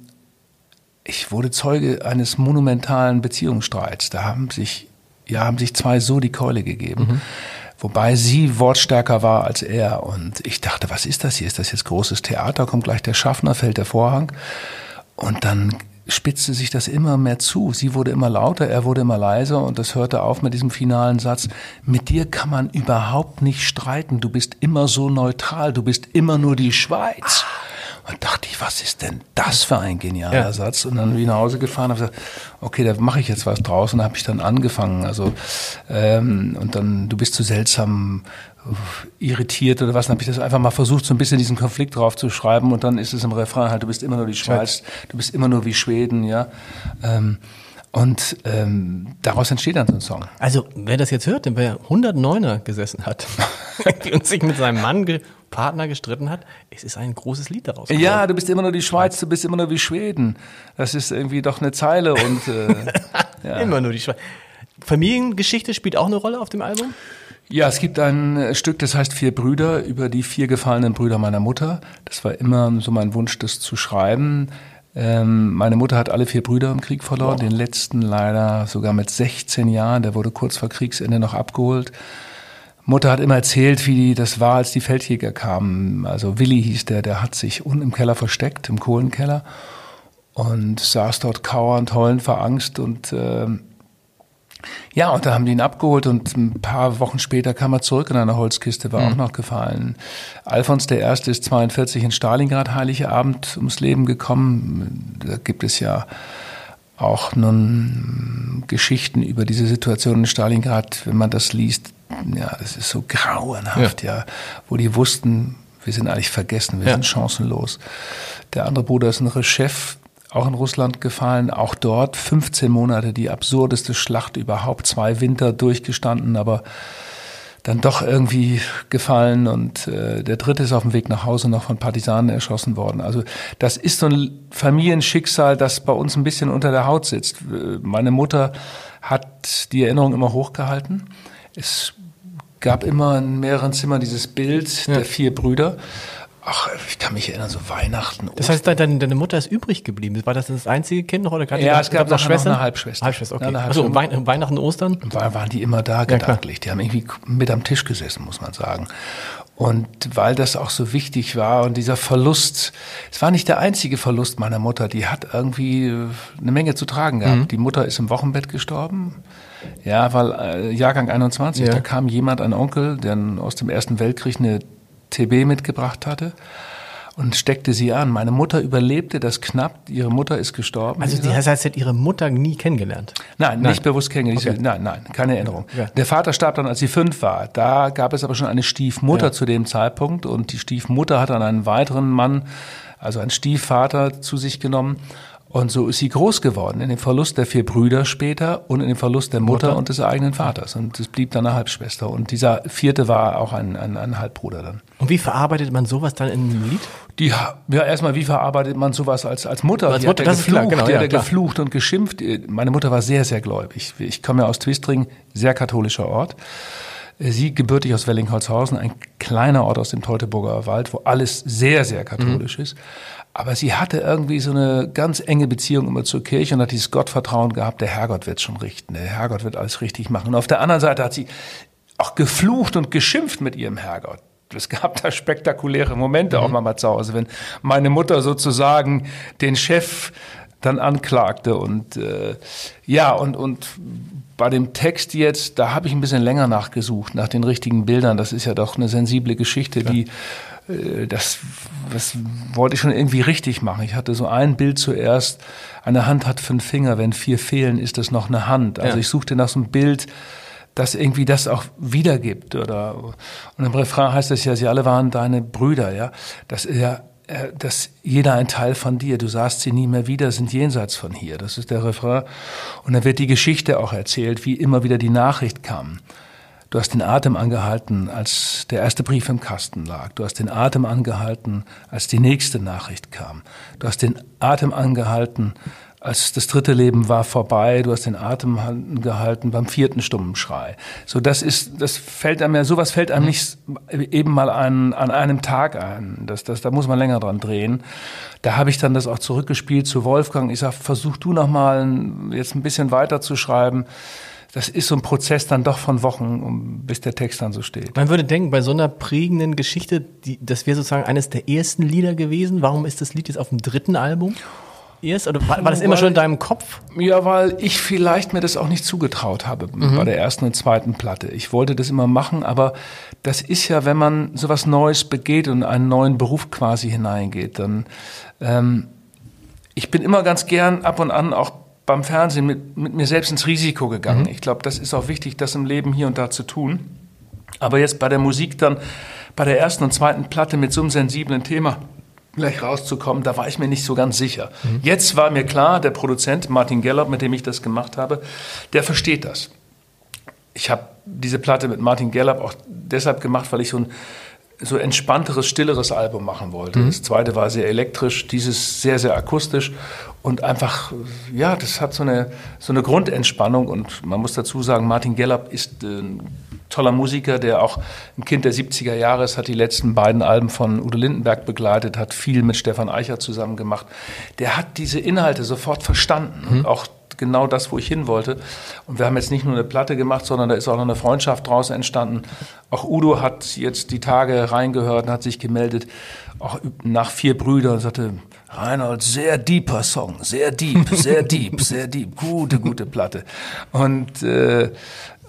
ich wurde Zeuge eines monumentalen Beziehungsstreits. Da haben sich, ja, haben sich zwei so die Keule gegeben. Mhm. Wobei sie wortstärker war als er. Und ich dachte, was ist das hier? Ist das jetzt großes Theater? Kommt gleich der Schaffner, fällt der Vorhang. Und dann spitzte sich das immer mehr zu. Sie wurde immer lauter, er wurde immer leiser. Und das hörte auf mit diesem finalen Satz. Mit dir kann man überhaupt nicht streiten. Du bist immer so neutral. Du bist immer nur die Schweiz. Und dachte ich, was ist denn das für ein genialer Ja. Satz? Und dann bin ich nach Hause gefahren und habe gesagt, okay, da mache ich jetzt was draus. Und habe ich dann angefangen. Also ähm, und dann, du bist zu seltsam äh, irritiert oder was. Dann habe ich das einfach mal versucht, so ein bisschen diesen Konflikt drauf zu schreiben. Und dann ist es im Refrain halt, du bist immer nur die Schweiz, du bist immer nur wie Schweden, ja. Ähm, und ähm, daraus entsteht dann so ein Song. Also, wer das jetzt hört, denn wer hundertneuner gesessen hat und sich mit seinem Mann, ge Partner gestritten hat, es ist ein großes Lied daraus geworden. Ja, du bist immer nur die Schweiz, du bist immer nur wie Schweden. Das ist irgendwie doch eine Zeile und äh, ja. Immer nur die Schweiz. Familiengeschichte spielt auch eine Rolle auf dem Album? Ja, es gibt ein Stück, das heißt Vier Brüder, über die vier gefallenen Brüder meiner Mutter. Das war immer so mein Wunsch, das zu schreiben. Ähm, meine Mutter hat alle vier Brüder im Krieg verloren, Wow. den letzten leider sogar mit sechzehn Jahren, der wurde kurz vor Kriegsende noch abgeholt. Mutter hat immer erzählt, wie das war, als die Feldjäger kamen. Also Willi hieß der, der hat sich unten im Keller versteckt, im Kohlenkeller und saß dort kauernd, heulend vor Angst und äh, ja, und da haben die ihn abgeholt und ein paar Wochen später kam er zurück in einer Holzkiste, war Mhm. auch noch gefallen. Alfons der Erste ist zweiundvierzig in Stalingrad Heiligabend ums Leben gekommen. Da gibt es ja auch nun Geschichten über diese Situation in Stalingrad, wenn man das liest, ja, das ist so grauenhaft, ja, ja wo die wussten, wir sind eigentlich vergessen, wir ja. sind chancenlos. Der andere Bruder ist ein Chef, auch in Russland gefallen, auch dort fünfzehn Monate, die absurdeste Schlacht überhaupt, zwei Winter durchgestanden, aber dann doch irgendwie gefallen und äh, der dritte ist auf dem Weg nach Hause noch von Partisanen erschossen worden. Also das ist so ein Familienschicksal, das bei uns ein bisschen unter der Haut sitzt. Meine Mutter hat die Erinnerung immer hochgehalten. Es gab immer in mehreren Zimmern dieses Bild ja. der vier Brüder. Ach, ich kann mich erinnern, so Weihnachten. Das heißt, deine, deine Mutter ist übrig geblieben. War das das einzige Kind noch? Oder ja, noch, es gab noch Schwestern? Noch eine Halbschwester. Halbschwester, okay. Ja, also Weihn- Weihnachten, Ostern? War, waren die immer da gedanklich. Ja, die haben irgendwie mit am Tisch gesessen, muss man sagen. Und weil das auch so wichtig war und dieser Verlust, es war nicht der einzige Verlust meiner Mutter, die hat irgendwie eine Menge zu tragen gehabt. Mhm. Die Mutter ist im Wochenbett gestorben. Ja, weil äh, Jahrgang einundzwanzig, ja. da kam jemand, ein Onkel, der aus dem Ersten Weltkrieg eine T B mitgebracht hatte und steckte sie an. Meine Mutter überlebte das knapp, ihre Mutter ist gestorben. Also das heißt, sie hat ihre Mutter nie kennengelernt? Nein, nein. nicht bewusst kennengelernt. Okay. Nein, nein, keine Erinnerung. Ja. Der Vater starb dann, als sie fünf war. Da gab es aber schon eine Stiefmutter ja. zu dem Zeitpunkt und die Stiefmutter hat dann einen weiteren Mann, also einen Stiefvater zu sich genommen. Und so ist sie groß geworden, in dem Verlust der vier Brüder später und in dem Verlust der Mutter, Mutter? und des eigenen Vaters. Und es blieb dann eine Halbschwester. Und dieser vierte war auch ein, ein, ein Halbbruder dann. Und wie verarbeitet man sowas dann in einem Lied? Die, ja, erstmal, wie verarbeitet man sowas als, als Mutter? Als Mutter, das ist klar, genau. Die ja, hat klar. geflucht und geschimpft. Meine Mutter war sehr, sehr gläubig. Ich komme ja aus Twistring, sehr katholischer Ort. Sie gebürtig aus Wellingholzhausen, ein kleiner Ort aus dem Teutoburger Wald, wo alles sehr, sehr katholisch mhm. ist. Aber sie hatte irgendwie so eine ganz enge Beziehung immer zur Kirche und hat dieses Gottvertrauen gehabt, der Herrgott wird schon richten, der Herrgott wird alles richtig machen. Und auf der anderen Seite hat sie auch geflucht und geschimpft mit ihrem Herrgott. Es gab da spektakuläre Momente mhm. auch mal zu Hause, wenn meine Mutter sozusagen den Chef dann anklagte und äh, ja und und bei dem Text jetzt, da habe ich ein bisschen länger nachgesucht nach den richtigen Bildern. Das ist ja doch eine sensible Geschichte, ja. die äh, das das wollte ich schon irgendwie richtig machen. Ich hatte so ein Bild zuerst. Eine Hand hat fünf Finger, wenn vier fehlen, ist es noch eine Hand. Also ja. ich suchte nach so einem Bild, das irgendwie das auch wiedergibt oder und im Refrain heißt es ja, sie alle waren deine Brüder, ja. Das ist ja dass jeder ein Teil von dir, du sahst sie nie mehr wieder, sind jenseits von hier. Das ist der Refrain. Und dann wird die Geschichte auch erzählt, wie immer wieder die Nachricht kam. Du hast den Atem angehalten, als der erste Brief im Kasten lag. Du hast den Atem angehalten, als die nächste Nachricht kam. Du hast den Atem angehalten, als das dritte Leben war vorbei, du hast den Atem gehalten beim vierten stummen Schrei. So, das ist, das fällt einem ja, sowas fällt einem nicht eben mal an, an einem Tag ein. Das, das, da muss man länger dran drehen. Da habe ich dann das auch zurückgespielt zu Wolfgang. Ich sag, versuch du noch mal jetzt ein bisschen weiter zu schreiben. Das ist so ein Prozess dann doch von Wochen, bis der Text dann so steht. Man würde denken, bei so einer prägenden Geschichte, die, das wäre sozusagen eines der ersten Lieder gewesen. Warum ist das Lied jetzt auf dem dritten Album? Erst, oder war, war das immer weil, schon in deinem Kopf? Ja, weil ich vielleicht mir das auch nicht zugetraut habe mhm. bei der ersten und zweiten Platte. Ich wollte das immer machen, aber das ist ja, wenn man sowas Neues begeht und einen neuen Beruf quasi hineingeht, dann ähm, ich bin immer ganz gern ab und an auch beim Fernsehen mit, mit mir selbst ins Risiko gegangen. Mhm. Ich glaube, das ist auch wichtig, das im Leben hier und da zu tun. Aber jetzt bei der Musik dann, bei der ersten und zweiten Platte mit so einem sensiblen Thema gleich rauszukommen, da war ich mir nicht so ganz sicher. Mhm. Jetzt war mir klar, der Produzent Martin Gallup, mit dem ich das gemacht habe, der versteht das. Ich habe diese Platte mit Martin Gallup auch deshalb gemacht, weil ich so ein so entspannteres, stilleres Album machen wollte. Mhm. Das zweite war sehr elektrisch, dieses sehr, sehr akustisch und einfach, ja, das hat so eine, so eine Grundentspannung und man muss dazu sagen, Martin Gallup ist ein toller Musiker, der auch ein Kind der siebziger Jahre ist, hat die letzten beiden Alben von Udo Lindenberg begleitet, hat viel mit Stefan Eicher zusammen gemacht. Der hat diese Inhalte sofort verstanden mhm. und auch genau das, wo ich hin wollte. Und wir haben jetzt nicht nur eine Platte gemacht, sondern da ist auch noch eine Freundschaft draus entstanden. Auch Udo hat jetzt die Tage reingehört und hat sich gemeldet, auch nach vier Brüdern und sagte, Reinhold, sehr deeper Song, sehr deep, sehr deep, sehr deep, gute, gute Platte. Und äh, äh,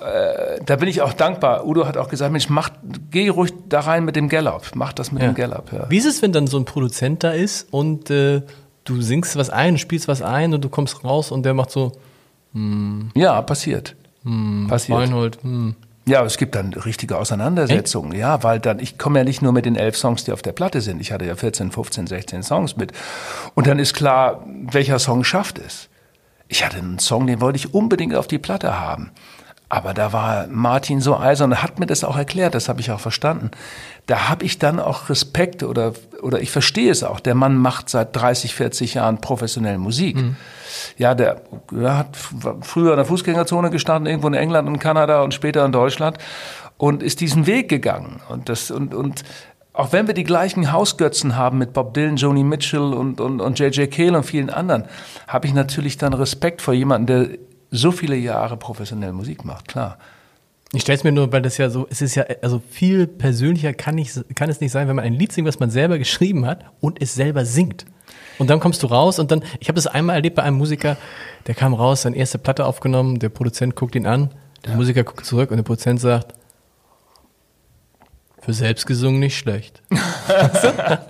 da bin ich auch dankbar. Udo hat auch gesagt, Mensch, mach, geh ruhig da rein mit dem Gallup, mach das mit ja. dem Gallup. Ja. Wie ist es, wenn dann so ein Produzent da ist und äh, du singst was ein, spielst was ein und du kommst raus und der macht so, hm, Ja, passiert. hm, Passiert. Reinhold, hm. Ja, es gibt dann richtige Auseinandersetzungen. Echt? Ja, weil dann, ich komme ja nicht nur mit den elf Songs, die auf der Platte sind. Ich hatte ja vierzehn, fünfzehn, sechzehn Songs mit. Und dann ist klar, welcher Song schafft es. Ich hatte einen Song, den wollte ich unbedingt auf die Platte haben. Aber da war Martin so eisern und hat mir das auch erklärt, das habe ich auch verstanden. Da habe ich dann auch Respekt oder, oder ich verstehe es auch. Der Mann macht seit dreißig, vierzig Jahren professionell Musik. Mhm. Ja, der, der hat früher in der Fußgängerzone gestanden, irgendwo in England und Kanada und später in Deutschland und ist diesen Weg gegangen. Und das, und, und, auch wenn wir die gleichen Hausgötzen haben mit Bob Dylan, Joni Mitchell und, und, und J J Cale und vielen anderen, habe ich natürlich dann Respekt vor jemandem, der so viele Jahre professionell Musik macht, klar. Ich stelle es mir nur, weil das ja so, es ist ja, also viel persönlicher kann, ich, kann es nicht sein, wenn man ein Lied singt, was man selber geschrieben hat und es selber singt. Und dann kommst du raus und dann, ich habe das einmal erlebt bei einem Musiker, der kam raus, seine erste Platte aufgenommen, der Produzent guckt ihn an, der ja. Musiker guckt zurück und der Produzent sagt, für selbst gesungen nicht schlecht. yeah,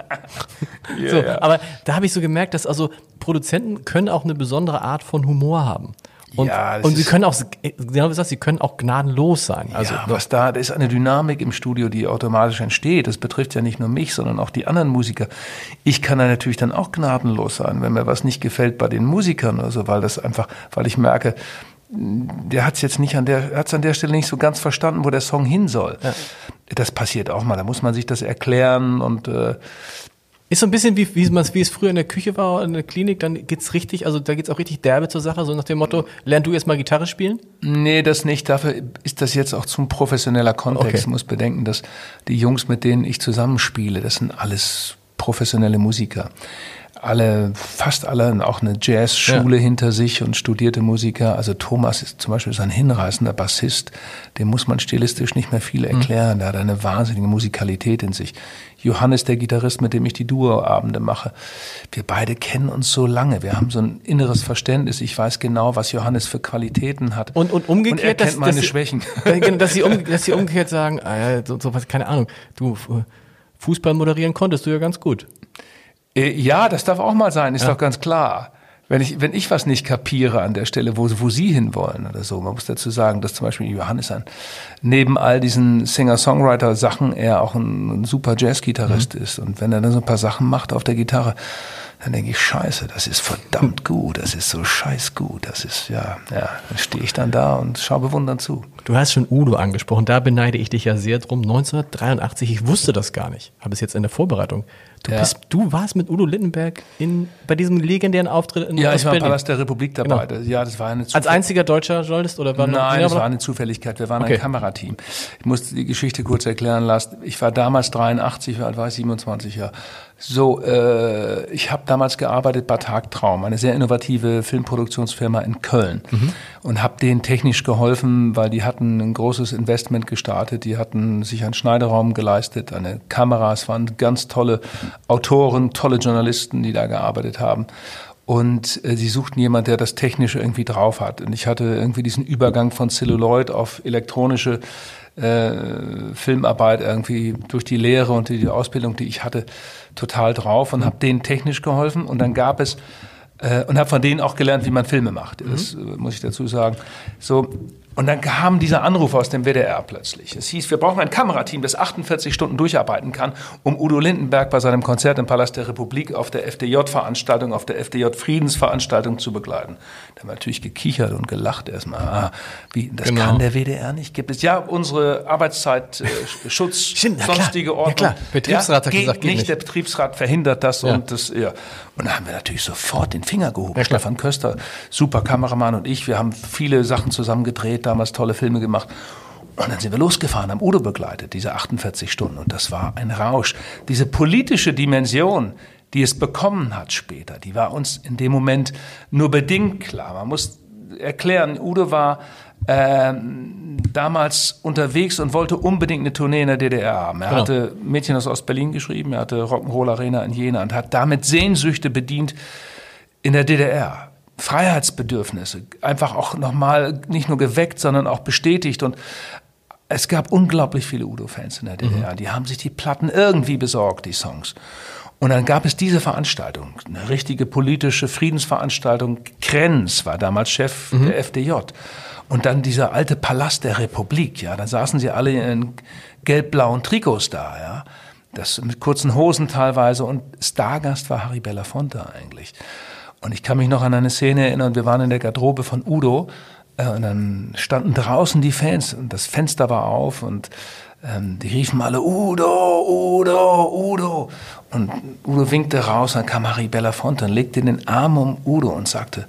so, yeah. Aber da habe ich so gemerkt, dass also Produzenten können auch eine besondere Art von Humor haben. Und, ja, und sie können auch, genau wie gesagt, sie können auch gnadenlos sein. Also, ja, was da, da ist eine Dynamik im Studio, die automatisch entsteht. Das betrifft ja nicht nur mich, sondern auch die anderen Musiker. Ich kann da natürlich dann auch gnadenlos sein, wenn mir was nicht gefällt bei den Musikern oder so, weil das einfach, weil ich merke, der hat es jetzt nicht an der, hat's an der Stelle nicht so ganz verstanden, wo der Song hin soll. Ja. Das passiert auch mal, da muss man sich das erklären und äh, ist so ein bisschen wie, wie, wie es früher in der Küche war, in der Klinik, dann geht's richtig, also da geht's auch richtig derbe zur Sache, so nach dem Motto, lern du erst mal Gitarre spielen? Nee, das nicht, dafür ist das jetzt auch zum professioneller Kontext. Okay. Ich muss bedenken, dass die Jungs, mit denen ich zusammenspiele, das sind alles professionelle Musiker. Alle, fast alle auch eine Jazzschule ja. hinter sich und studierte Musiker. Also Thomas ist zum Beispiel ein hinreißender Bassist. Dem muss man stilistisch nicht mehr viel erklären. Mhm. Der hat eine wahnsinnige Musikalität in sich. Johannes, der Gitarrist, mit dem ich die Duo-Abende mache. Wir beide kennen uns so lange. Wir haben so ein inneres Verständnis. Ich weiß genau, was Johannes für Qualitäten hat. Und, und umgekehrt, und er kennt dass, meine dass Schwächen. Sie, dass, sie um, dass sie umgekehrt sagen, ah ja, so, so was, keine Ahnung, du Fußball moderieren konntest du ja ganz gut. Ja, das darf auch mal sein, ist ja. doch ganz klar. Wenn ich, wenn ich was nicht kapiere an der Stelle, wo, wo Sie hinwollen oder so, man muss dazu sagen, dass zum Beispiel Johannes ein, neben all diesen Singer-Songwriter-Sachen er auch ein, ein super Jazz-Gitarrist mhm. ist. Und wenn er dann so ein paar Sachen macht auf der Gitarre, dann denke ich, scheiße, das ist verdammt gut, das ist so scheiß gut, das ist, ja, ja, dann stehe ich dann da und schaue bewundernd zu. Du hast schon Udo angesprochen, da beneide ich dich ja sehr drum. neunzehnhundertdreiundachtzig, ich wusste das gar nicht, habe es jetzt in der Vorbereitung. Du, ja. bist, du warst mit Udo Lindenberg in, bei diesem legendären Auftritt in Ja, ich war im Berlin. Palast der Republik dabei. Genau. Ja, das war eine Als einziger Deutscher solltest? Oder war Nein, das war eine Zufälligkeit. Wir waren okay. ein Kamerateam. Ich muss die Geschichte kurz erklären lassen. Ich war damals dreiundachtzig, wie alt war ich? siebenundzwanzig Jahre. So, äh, ich habe damals gearbeitet bei Tagtraum, eine sehr innovative Filmproduktionsfirma in Köln. Mhm. Und habe denen technisch geholfen, weil die hatten ein großes Investment gestartet. Die hatten sich einen Schneideraum geleistet, eine Kamera. Es waren ganz tolle Autoren, tolle Journalisten, die da gearbeitet haben. Und äh, sie suchten jemanden, der das technisch irgendwie drauf hat. Und ich hatte irgendwie diesen Übergang von Celluloid auf elektronische äh, Filmarbeit irgendwie durch die Lehre und die, die Ausbildung, die ich hatte, total drauf und habe denen technisch geholfen. Und dann gab es, äh, und habe von denen auch gelernt, wie man Filme macht. Das äh, muss ich dazu sagen. So. Und dann kam dieser Anruf aus dem W D R plötzlich. Es hieß, wir brauchen ein Kamerateam, das achtundvierzig Stunden durcharbeiten kann, um Udo Lindenberg bei seinem Konzert im Palast der Republik auf der F D J-Veranstaltung, auf der F D J-Friedensveranstaltung zu begleiten. Da haben wir natürlich gekichert und gelacht erstmal. Ah, wie, das genau. kann der W D R nicht. Gibt es ja unsere Arbeitszeitschutz, äh, sonstige Ordnung. Ja, klar. Betriebsrat ja, hat geht gesagt, geht nicht. nicht. Der Betriebsrat verhindert das ja. und das, ja. Und da haben wir natürlich sofort den Finger gehoben. Ja, Stefan Köster, super Kameramann und ich, wir haben viele Sachen zusammen gedreht, damals tolle Filme gemacht. Und dann sind wir losgefahren, haben Udo begleitet, diese achtundvierzig Stunden. Und das war ein Rausch. Diese politische Dimension, die es bekommen hat später, die war uns in dem Moment nur bedingt klar. Man muss erklären, Udo war ähm, damals unterwegs und wollte unbedingt eine Tournee in der D D R haben. Er genau. hatte Mädchen aus Ostberlin geschrieben, er hatte Rock'n'Roll Arena in Jena und hat damit Sehnsüchte bedient in der D D R. Freiheitsbedürfnisse, einfach auch nochmal nicht nur geweckt, sondern auch bestätigt. Und es gab unglaublich viele Udo-Fans in der D D R. Mhm. Die haben sich die Platten irgendwie besorgt, die Songs. Und dann gab es diese Veranstaltung, eine richtige politische Friedensveranstaltung. Krenz war damals Chef mhm. der F D J. Und dann dieser alte Palast der Republik, ja, da saßen sie alle in gelb-blauen Trikots da, ja, das mit kurzen Hosen teilweise, und Stargast war Harry Belafonte eigentlich. Und ich kann mich noch an eine Szene erinnern, wir waren in der Garderobe von Udo, äh, und dann standen draußen die Fans und das Fenster war auf und ähm, die riefen alle Udo, Udo, Udo. Und Udo winkte raus, dann kam Harry Belafonte und legte den Arm um Udo und sagte,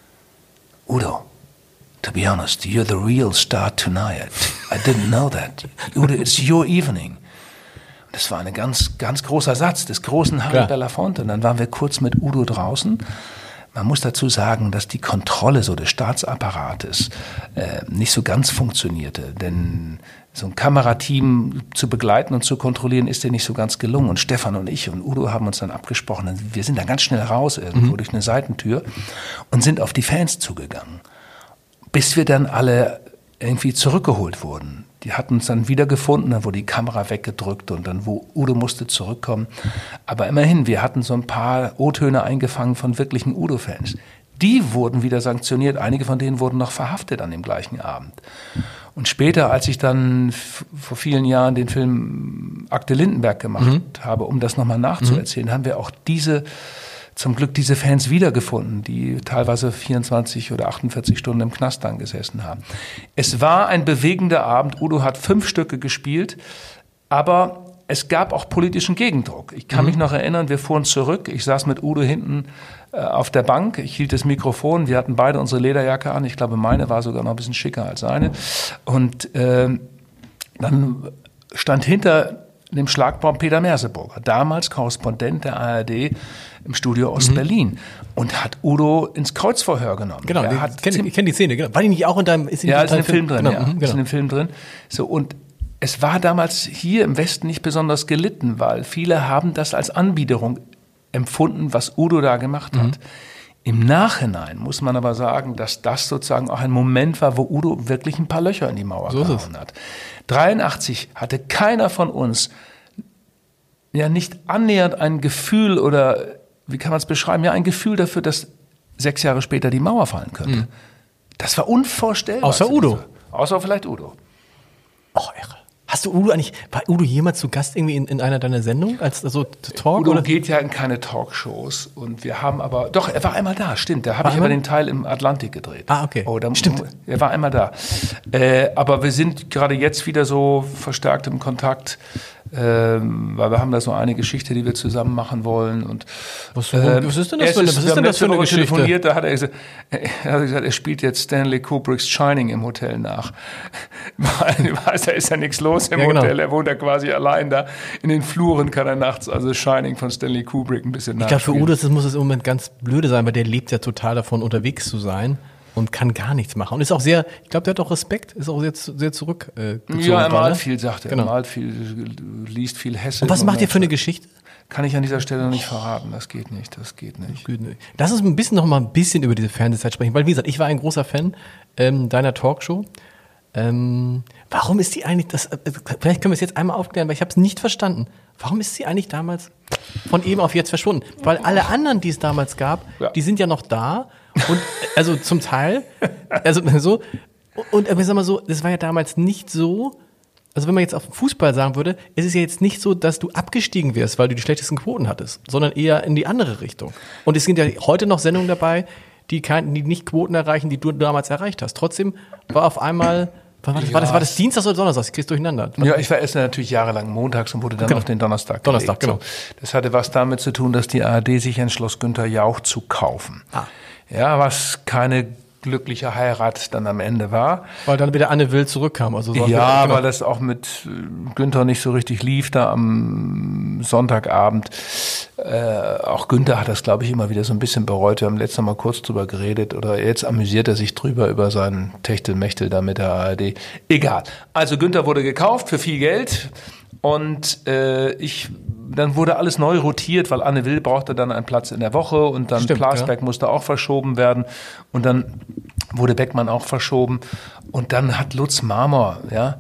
Udo, to be honest, you're the real star tonight. I didn't know that. Udo, it's your evening. Das war ein ganz, ganz großer Satz des großen Harry Klar. Belafonte. Und dann waren wir kurz mit Udo draußen. Man muss dazu sagen, dass die Kontrolle so des Staatsapparates äh, nicht so ganz funktionierte. Denn so ein Kamerateam zu begleiten und zu kontrollieren, ist dir nicht so ganz gelungen. Und Stefan und ich und Udo haben uns dann abgesprochen. Wir sind dann ganz schnell raus irgendwo mhm. durch eine Seitentür und sind auf die Fans zugegangen. Bis wir dann alle irgendwie zurückgeholt wurden. Die hatten uns dann wiedergefunden, dann wurde die Kamera weggedrückt und dann wo Udo musste zurückkommen. Aber immerhin, wir hatten so ein paar O-Töne eingefangen von wirklichen Udo-Fans. Die wurden wieder sanktioniert, einige von denen wurden noch verhaftet an dem gleichen Abend. Und später, als ich dann f- vor vielen Jahren den Film Akte Lindenberg gemacht mhm. habe, um das nochmal nachzuerzählen, mhm. haben wir auch diese zum Glück diese Fans wiedergefunden, die teilweise vierundzwanzig oder achtundvierzig Stunden im Knast dann gesessen haben. Es war ein bewegender Abend. Udo hat fünf Stücke gespielt, aber es gab auch politischen Gegendruck. Ich kann mhm. mich noch erinnern, wir fuhren zurück. Ich saß mit Udo hinten äh, auf der Bank. Ich hielt das Mikrofon. Wir hatten beide unsere Lederjacke an. Ich glaube, meine war sogar noch ein bisschen schicker als seine. Und äh, dann stand hinter dem Schlagbaum Peter Merseburger, damals Korrespondent der A R D im Studio Ost-Berlin, mhm. und hat Udo ins Kreuzverhör genommen. Genau, er ich kenne kenn die Szene. Genau. War die nicht auch in deinem ist in Ja, ist in dem Film, Film drin. Genau, Ja, genau. ist in dem Film drin. So, und es war damals hier im Westen nicht besonders gelitten, weil viele haben das als Anbiederung empfunden, was Udo da gemacht hat. Mhm. Im Nachhinein muss man aber sagen, dass das sozusagen auch ein Moment war, wo Udo wirklich ein paar Löcher in die Mauer so gehauen hat. dreiundachtzig hatte keiner von uns ja nicht annähernd ein Gefühl oder, wie kann man es beschreiben, ja ein Gefühl dafür, dass sechs Jahre später die Mauer fallen könnte. Mhm. Das war unvorstellbar. Außer Udo. Außer vielleicht Udo. Oh, irre. Hast du Udo eigentlich, war Udo jemals zu Gast irgendwie in, in einer deiner Sendungen als also Talk? Udo oder? geht ja in keine Talkshows und wir haben aber, doch, er war einmal da, stimmt, da habe ich aber den Teil im Atlantik gedreht. Ah, okay. Oh, da, stimmt. Er war einmal da. Äh, aber wir sind gerade jetzt wieder so verstärkt im Kontakt, ähm, weil wir haben da so eine Geschichte, die wir zusammen machen wollen. Und, was, äh, was ist denn das für eine, was ist denn das für eine Geschichte? Telefoniert, da hat er, gesagt, er hat gesagt, er spielt jetzt Stanley Kubricks Shining im Hotel nach. Weil, du weißt, da ist ja nichts los im ja, Hotel, genau. Er wohnt ja quasi allein da. In den Fluren kann er nachts also Shining von Stanley Kubrick ein bisschen nachspielen. Ich glaube, für Udo das muss es im Moment ganz blöde sein, weil der lebt ja total davon, unterwegs zu sein. Und kann gar nichts machen. Und ist auch sehr, ich glaube, der hat auch Respekt, ist auch sehr, sehr zurückgezogen. Äh, ja, er malt viel, sagt er. Genau. Er malt viel, liest viel Hesse. Und was macht ihr für eine Geschichte? Kann ich an dieser Stelle noch nicht verraten. Das geht nicht, das geht nicht. Lass uns ein bisschen noch mal ein bisschen über diese Fernsehzeit sprechen. Weil, wie gesagt, ich war ein großer Fan ähm, deiner Talkshow. Ähm, warum ist die eigentlich, das, vielleicht können wir es jetzt einmal aufklären, weil ich habe es nicht verstanden. Warum ist sie eigentlich damals von eben auf jetzt verschwunden? Weil alle anderen, die es damals gab, ja. die sind ja noch da. Und also zum Teil, also so, und aber sag mal so, das war ja damals nicht so, also wenn man jetzt auf Fußball sagen würde, es ist ja jetzt nicht so, dass du abgestiegen wirst, weil du die schlechtesten Quoten hattest, sondern eher in die andere Richtung. Und es sind ja heute noch Sendungen dabei, die, kein, die nicht Quoten erreichen, die du damals erreicht hast. Trotzdem war auf einmal, war das, ja. war das, war das Dienstags oder Donnerstags? Ich krieg's durcheinander. Ja, ich war erst natürlich jahrelang montags und wurde dann genau. auf den Donnerstag Donnerstag, gelegt. genau. So, das hatte was damit zu tun, dass die A R D sich entschloss, Günther Jauch zu kaufen. Ah. Ja, was keine glückliche Heirat dann am Ende war. Weil dann wieder Anne Will zurückkam. Also so ja, genau. weil das auch mit Günther nicht so richtig lief da am Sonntagabend. Äh, auch Günther hat das, glaube ich, immer wieder so ein bisschen bereut. Wir haben letztes Mal kurz drüber geredet. Oder jetzt amüsiert er sich drüber über seinen Techtelmechtel da mit der A R D. Egal. Also Günther wurde gekauft für viel Geld. Und äh, ich, dann wurde alles neu rotiert, weil Anne Will brauchte dann einen Platz in der Woche und dann Plasberg ja. musste auch verschoben werden und dann wurde Beckmann auch verschoben und dann hat Lutz Marmor, ja,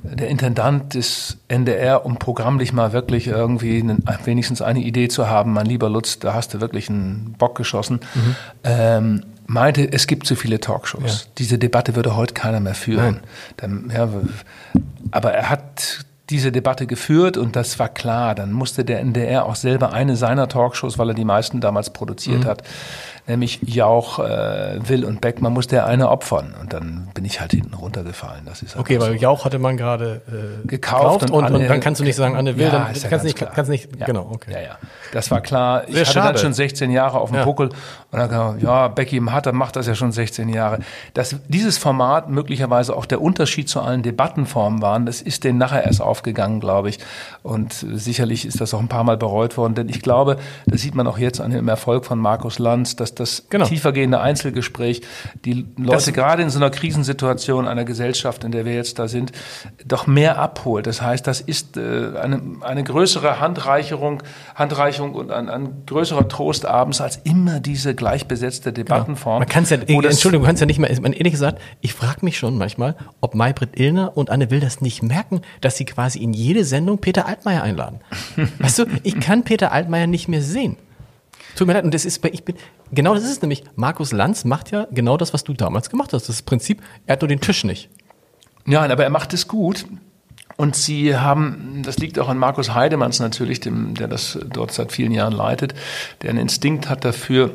der Intendant des N D R, um programmlich mal wirklich irgendwie einen, wenigstens eine Idee zu haben, mein lieber Lutz, da hast du wirklich einen Bock geschossen, mhm. ähm, meinte, es gibt zu viele Talkshows. Ja. Diese Debatte würde heute keiner mehr führen. Dann, ja, aber er hat diese Debatte geführt und das war klar. Dann musste der N D R auch selber eine seiner Talkshows, weil er die meisten damals produziert mhm. hat, nämlich Jauch, äh, Will und Beck, man musste ja eine opfern. Und dann bin ich halt hinten runtergefallen. Das ist okay, weil so. Jauch hatte man gerade äh, gekauft, gekauft und, und, Anne, und dann kannst du nicht sagen, Anne Will, ja, dann ja kannst, nicht, kannst nicht, ja. genau, okay. Ja, ja, das war klar. Ich Sehr hatte schade. dann schon sechzehn Jahre auf dem ja. Buckel und dann kam, ja, Becky Hatter macht das ja schon sechzehn Jahre. Dass dieses Format möglicherweise auch der Unterschied zu allen Debattenformen waren, das ist denen nachher erst aufgegangen, glaube ich. Und sicherlich ist das auch ein paar Mal bereut worden, denn ich glaube, das sieht man auch jetzt an dem Erfolg von Markus Lanz, dass das genau. tiefergehende Einzelgespräch die Leute das gerade in so einer Krisensituation einer Gesellschaft, in der wir jetzt da sind, doch mehr abholt. Das heißt, das ist äh, eine, eine größere Handreicherung, Handreichung und ein, ein größerer Trost abends als immer diese gleichbesetzte Debattenform. Genau. Man kann es ja, Entschuldigung, man kann es ja nicht mehr, man, ehrlich gesagt, ich frage mich schon manchmal, ob Maybrit Illner und Anne Will das nicht merken, dass sie quasi in jede Sendung Peter Altmaier einladen. Weißt du, ich kann Peter Altmaier nicht mehr sehen. Tut mir leid, und das ist, ich bin, genau das ist es nämlich. Markus Lanz macht ja genau das, was du damals gemacht hast. Das ist das Prinzip, er hat nur den Tisch nicht. Nein, aber er macht es gut. Und sie haben, das liegt auch an Markus Heidemanns natürlich, dem, der das dort seit vielen Jahren leitet, der einen Instinkt hat dafür,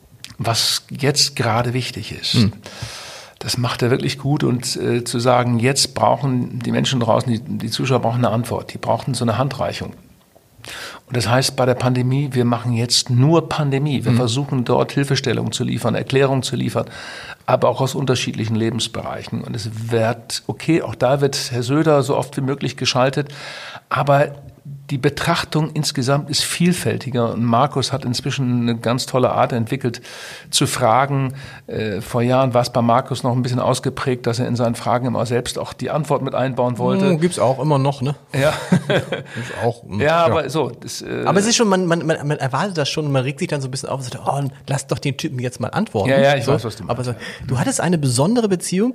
was jetzt gerade wichtig ist. Hm. Das macht er wirklich gut und äh, zu sagen, jetzt brauchen die Menschen draußen, die, die Zuschauer brauchen eine Antwort, die brauchen so eine Handreichung. Und das heißt bei der Pandemie, wir machen jetzt nur Pandemie. Wir mhm. versuchen dort Hilfestellungen zu liefern, Erklärungen zu liefern, aber auch aus unterschiedlichen Lebensbereichen. Und es wird, okay, auch da wird Herr Söder so oft wie möglich geschaltet, aber die Betrachtung insgesamt ist vielfältiger und Markus hat inzwischen eine ganz tolle Art entwickelt zu fragen. Äh, vor Jahren war es bei Markus noch ein bisschen ausgeprägt, dass er in seinen Fragen immer selbst auch die Antwort mit einbauen wollte. Hm, gibt's auch immer noch, ne? Ja. Gibt's auch. Ja, ja, aber so. Das, äh aber es ist schon, man, man, man, man erwartet das schon und man regt sich dann so ein bisschen auf und sagt, oh, lass doch den Typen jetzt mal antworten. Ja, ja, ich so. weiß, was du meinst. Aber so, du hattest eine besondere Beziehung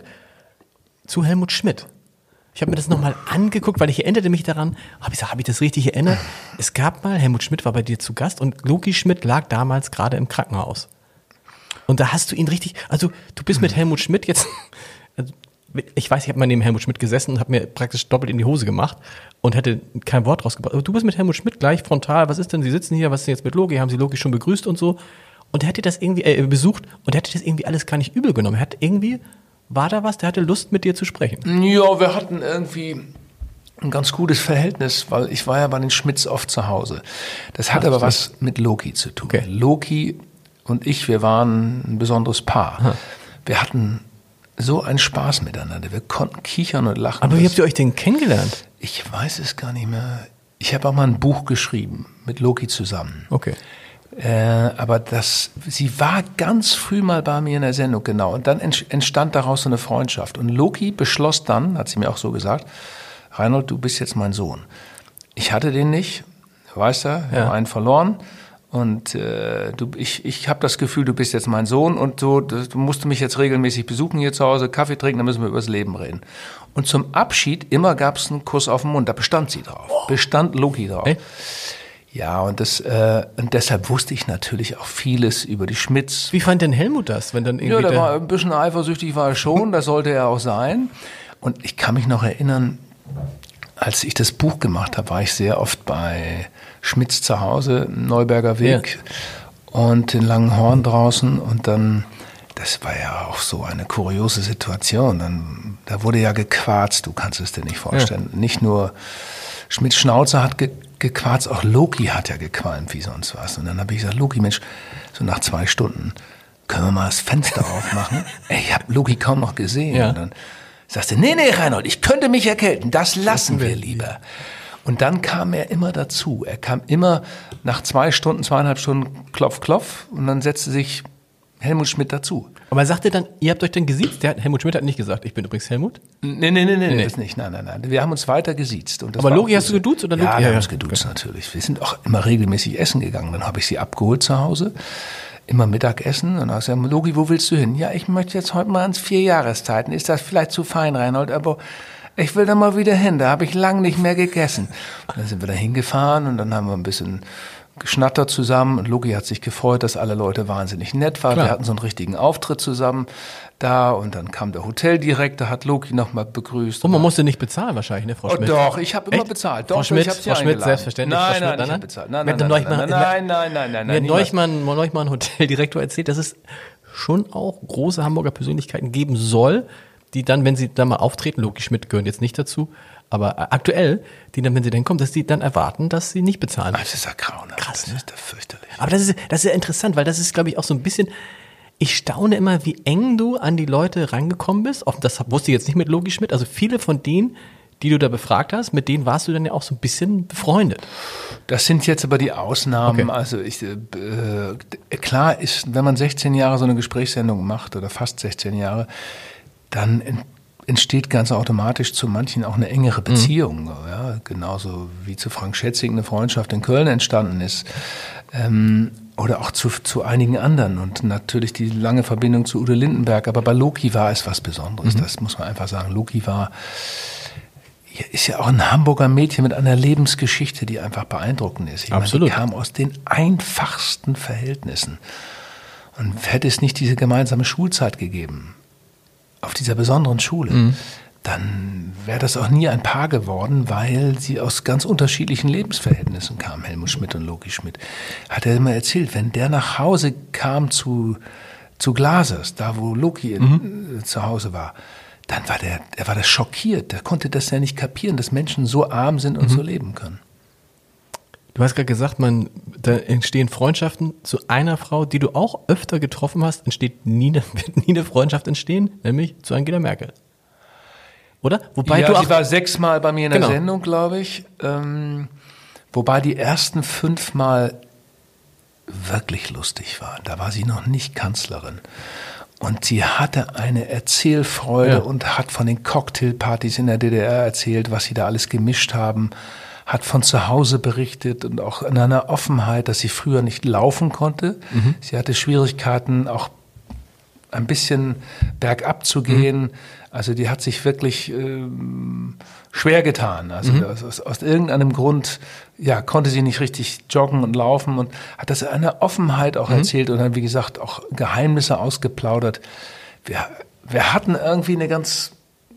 zu Helmut Schmidt. Ich habe mir das nochmal angeguckt, weil ich erinnerte mich daran, habe ich gesagt, habe ich das richtig erinnert? Es gab mal, Helmut Schmidt war bei dir zu Gast und Loki Schmidt lag damals gerade im Krankenhaus. Und da hast du ihn richtig, also du bist mit Helmut Schmidt jetzt, ich weiß, ich habe mal neben Helmut Schmidt gesessen und habe mir praktisch doppelt in die Hose gemacht und hätte kein Wort rausgebracht. Aber du bist mit Helmut Schmidt gleich frontal, was ist denn, Sie sitzen hier, was ist denn jetzt mit Loki, haben Sie Loki schon begrüßt und so. Und er hat dir das irgendwie äh, besucht und er hat dir das irgendwie alles gar nicht übel genommen. Er hat irgendwie... War da was? Der hatte Lust, mit dir zu sprechen. Ja, wir hatten irgendwie ein ganz gutes Verhältnis, weil ich war ja bei den Schmidts oft zu Hause. Das hat Ach, aber was mit Loki zu tun. Okay. Loki und ich, wir waren ein besonderes Paar. Aha. Wir hatten so einen Spaß miteinander. Wir konnten kichern und lachen. Aber wie habt ihr euch denn kennengelernt? Ich weiß es gar nicht mehr. Ich habe auch mal ein Buch geschrieben mit Loki zusammen. Okay. Äh, aber das, sie war ganz früh mal bei mir in der Sendung, genau. Und dann entstand daraus so eine Freundschaft. Und Loki beschloss dann, hat sie mir auch so gesagt, Reinhold, du bist jetzt mein Sohn. Ich hatte den nicht, weißt du, ich ja. habe einen verloren. Und äh, du, ich, ich habe das Gefühl, du bist jetzt mein Sohn und du, du musst mich jetzt regelmäßig besuchen hier zu Hause, Kaffee trinken, dann müssen wir über das Leben reden. Und zum Abschied immer gab es einen Kuss auf den Mund, da bestand sie drauf, oh. bestand Loki drauf. Hey. Ja, und das äh, und deshalb wusste ich natürlich auch vieles über die Schmidts. Wie fand denn Helmut das, wenn dann irgendwie Ja, der war ein bisschen eifersüchtig, war er schon, das sollte er auch sein. Und ich kann mich noch erinnern, als ich das Buch gemacht habe, war ich sehr oft bei Schmidts zu Hause, Neuberger Weg ja. und den Langenhorn draußen und dann, das war ja auch so eine kuriose Situation, dann, da wurde ja gequarzt, du kannst es dir nicht vorstellen. Ja. Nicht nur Schmidts Schnauze hat ge gequarzt, auch Loki hat ja gequalmt wie sonst was. Und dann habe ich gesagt, Loki, Mensch, so nach zwei Stunden, können wir mal das Fenster aufmachen? Ey, ich habe Loki kaum noch gesehen. Ja. Und dann sagst du, nee, nee, Reinhold, ich könnte mich erkälten, das lassen wir lieber. Und dann kam er immer dazu. Er kam immer nach zwei Stunden, zweieinhalb Stunden, klopf, klopf, und dann setzte sich Helmut Schmidt dazu. Aber er sagte dann, ihr habt euch dann gesiezt? Der hat, Helmut Schmidt hat nicht gesagt, ich bin übrigens Helmut? Nee, nee, nee, nee, nee. das nicht. Nein, nein, nein. Wir haben uns weiter gesiezt. Und das aber Loki hast du geduzt? Oder ja, Loki? wir Ja, haben ja. uns geduzt, okay. natürlich. Wir sind auch immer regelmäßig essen gegangen. Dann habe ich sie abgeholt zu Hause, immer Mittagessen. Und dann habe ich gesagt, Loki, wo willst du hin? Ja, ich möchte jetzt heute mal ans Vierjahreszeiten. Ist das vielleicht zu fein, Reinhold? Aber ich will da mal wieder hin, da habe ich lang nicht mehr gegessen. Und dann sind wir da hingefahren und dann haben wir ein bisschen geschnattert zusammen und Loki hat sich gefreut, dass alle Leute wahnsinnig nett waren. Klar. Wir hatten so einen richtigen Auftritt zusammen da und dann kam der Hoteldirektor, hat Loki nochmal begrüßt. Und man musste nicht bezahlen wahrscheinlich, ne, Frau Oh, Schmidt? doch, ich habe immer Echt? bezahlt. Doch, Frau Schmidt, ich habe sie Frau Schmidt, eingeladen. selbstverständlich. Nein, Frau Schmidt, nein, ich nein, habe bezahlt. Nein, Mir nein, hat nein, neulich nein, mal- nein, nein, nein, nein, Mir hat nein, neulich niemals. mal, ein- neulich mal ein Hoteldirektor erzählt, dass es schon auch große Hamburger Persönlichkeiten geben soll, die dann, wenn sie da mal auftreten, Loki Schmidt gehört jetzt nicht dazu, aber aktuell, die dann, wenn sie dann kommen, dass die dann erwarten, dass sie nicht bezahlen. Ah, das ist ja grauenhaft. Krass, Das ne? ist ja fürchterlich. Aber das ist, das ist ja interessant, weil das ist, glaube ich, auch so ein bisschen, ich staune immer, wie eng du an die Leute rangekommen bist. Auch das wusste ich jetzt nicht mit Logi Schmidt. Also viele von denen, die du da befragt hast, mit denen warst du dann ja auch so ein bisschen befreundet. Das sind jetzt aber die Ausnahmen. Okay. Also ich, äh, klar ist, wenn man sechzehn Jahre so eine Gesprächssendung macht oder fast sechzehn Jahre, dann in, entsteht ganz automatisch zu manchen auch eine engere Beziehung. Mhm. Ja, genauso wie zu Frank Schätzing eine Freundschaft in Köln entstanden ist. Ähm, oder auch zu, zu einigen anderen und natürlich die lange Verbindung zu Udo Lindenberg. Aber bei Loki war es was Besonderes. Mhm. Das muss man einfach sagen. Loki war ist ja auch ein Hamburger Mädchen mit einer Lebensgeschichte, die einfach beeindruckend ist. Ich Absolut. meine, die kam aus den einfachsten Verhältnissen. Und hätte es nicht diese gemeinsame Schulzeit gegeben, auf dieser besonderen Schule, mhm. dann wäre das auch nie ein Paar geworden, weil sie aus ganz unterschiedlichen Lebensverhältnissen kamen, Helmut Schmidt und Loki Schmidt. Hat er immer erzählt, wenn der nach Hause kam zu, zu Glasers, da wo Loki mhm. in, zu Hause war, dann war der, er war das schockiert. Der konnte das ja nicht kapieren, dass Menschen so arm sind und mhm. so leben können. Du hast gerade gesagt, man, da entstehen Freundschaften zu einer Frau, die du auch öfter getroffen hast, entsteht nie eine, wird nie eine Freundschaft entstehen, nämlich zu Angela Merkel. Oder? Wobei ja, du auch, sie war sechsmal bei mir in der genau. Sendung, glaube ich. Ähm, wobei die ersten fünfmal wirklich lustig waren. Da war sie noch nicht Kanzlerin. Und sie hatte eine Erzählfreude ja. und hat von den Cocktailpartys in der D D R erzählt, was sie da alles gemischt haben, hat von zu Hause berichtet und auch in einer Offenheit, dass sie früher nicht laufen konnte. Mhm. Sie hatte Schwierigkeiten, auch ein bisschen bergab zu gehen. Mhm. Also die hat sich wirklich ähm, schwer getan. Also mhm. aus, aus irgendeinem Grund ja, konnte sie nicht richtig joggen und laufen und hat das in einer Offenheit auch mhm. erzählt und dann, wie gesagt, auch Geheimnisse ausgeplaudert. Wir, wir hatten irgendwie eine ganz,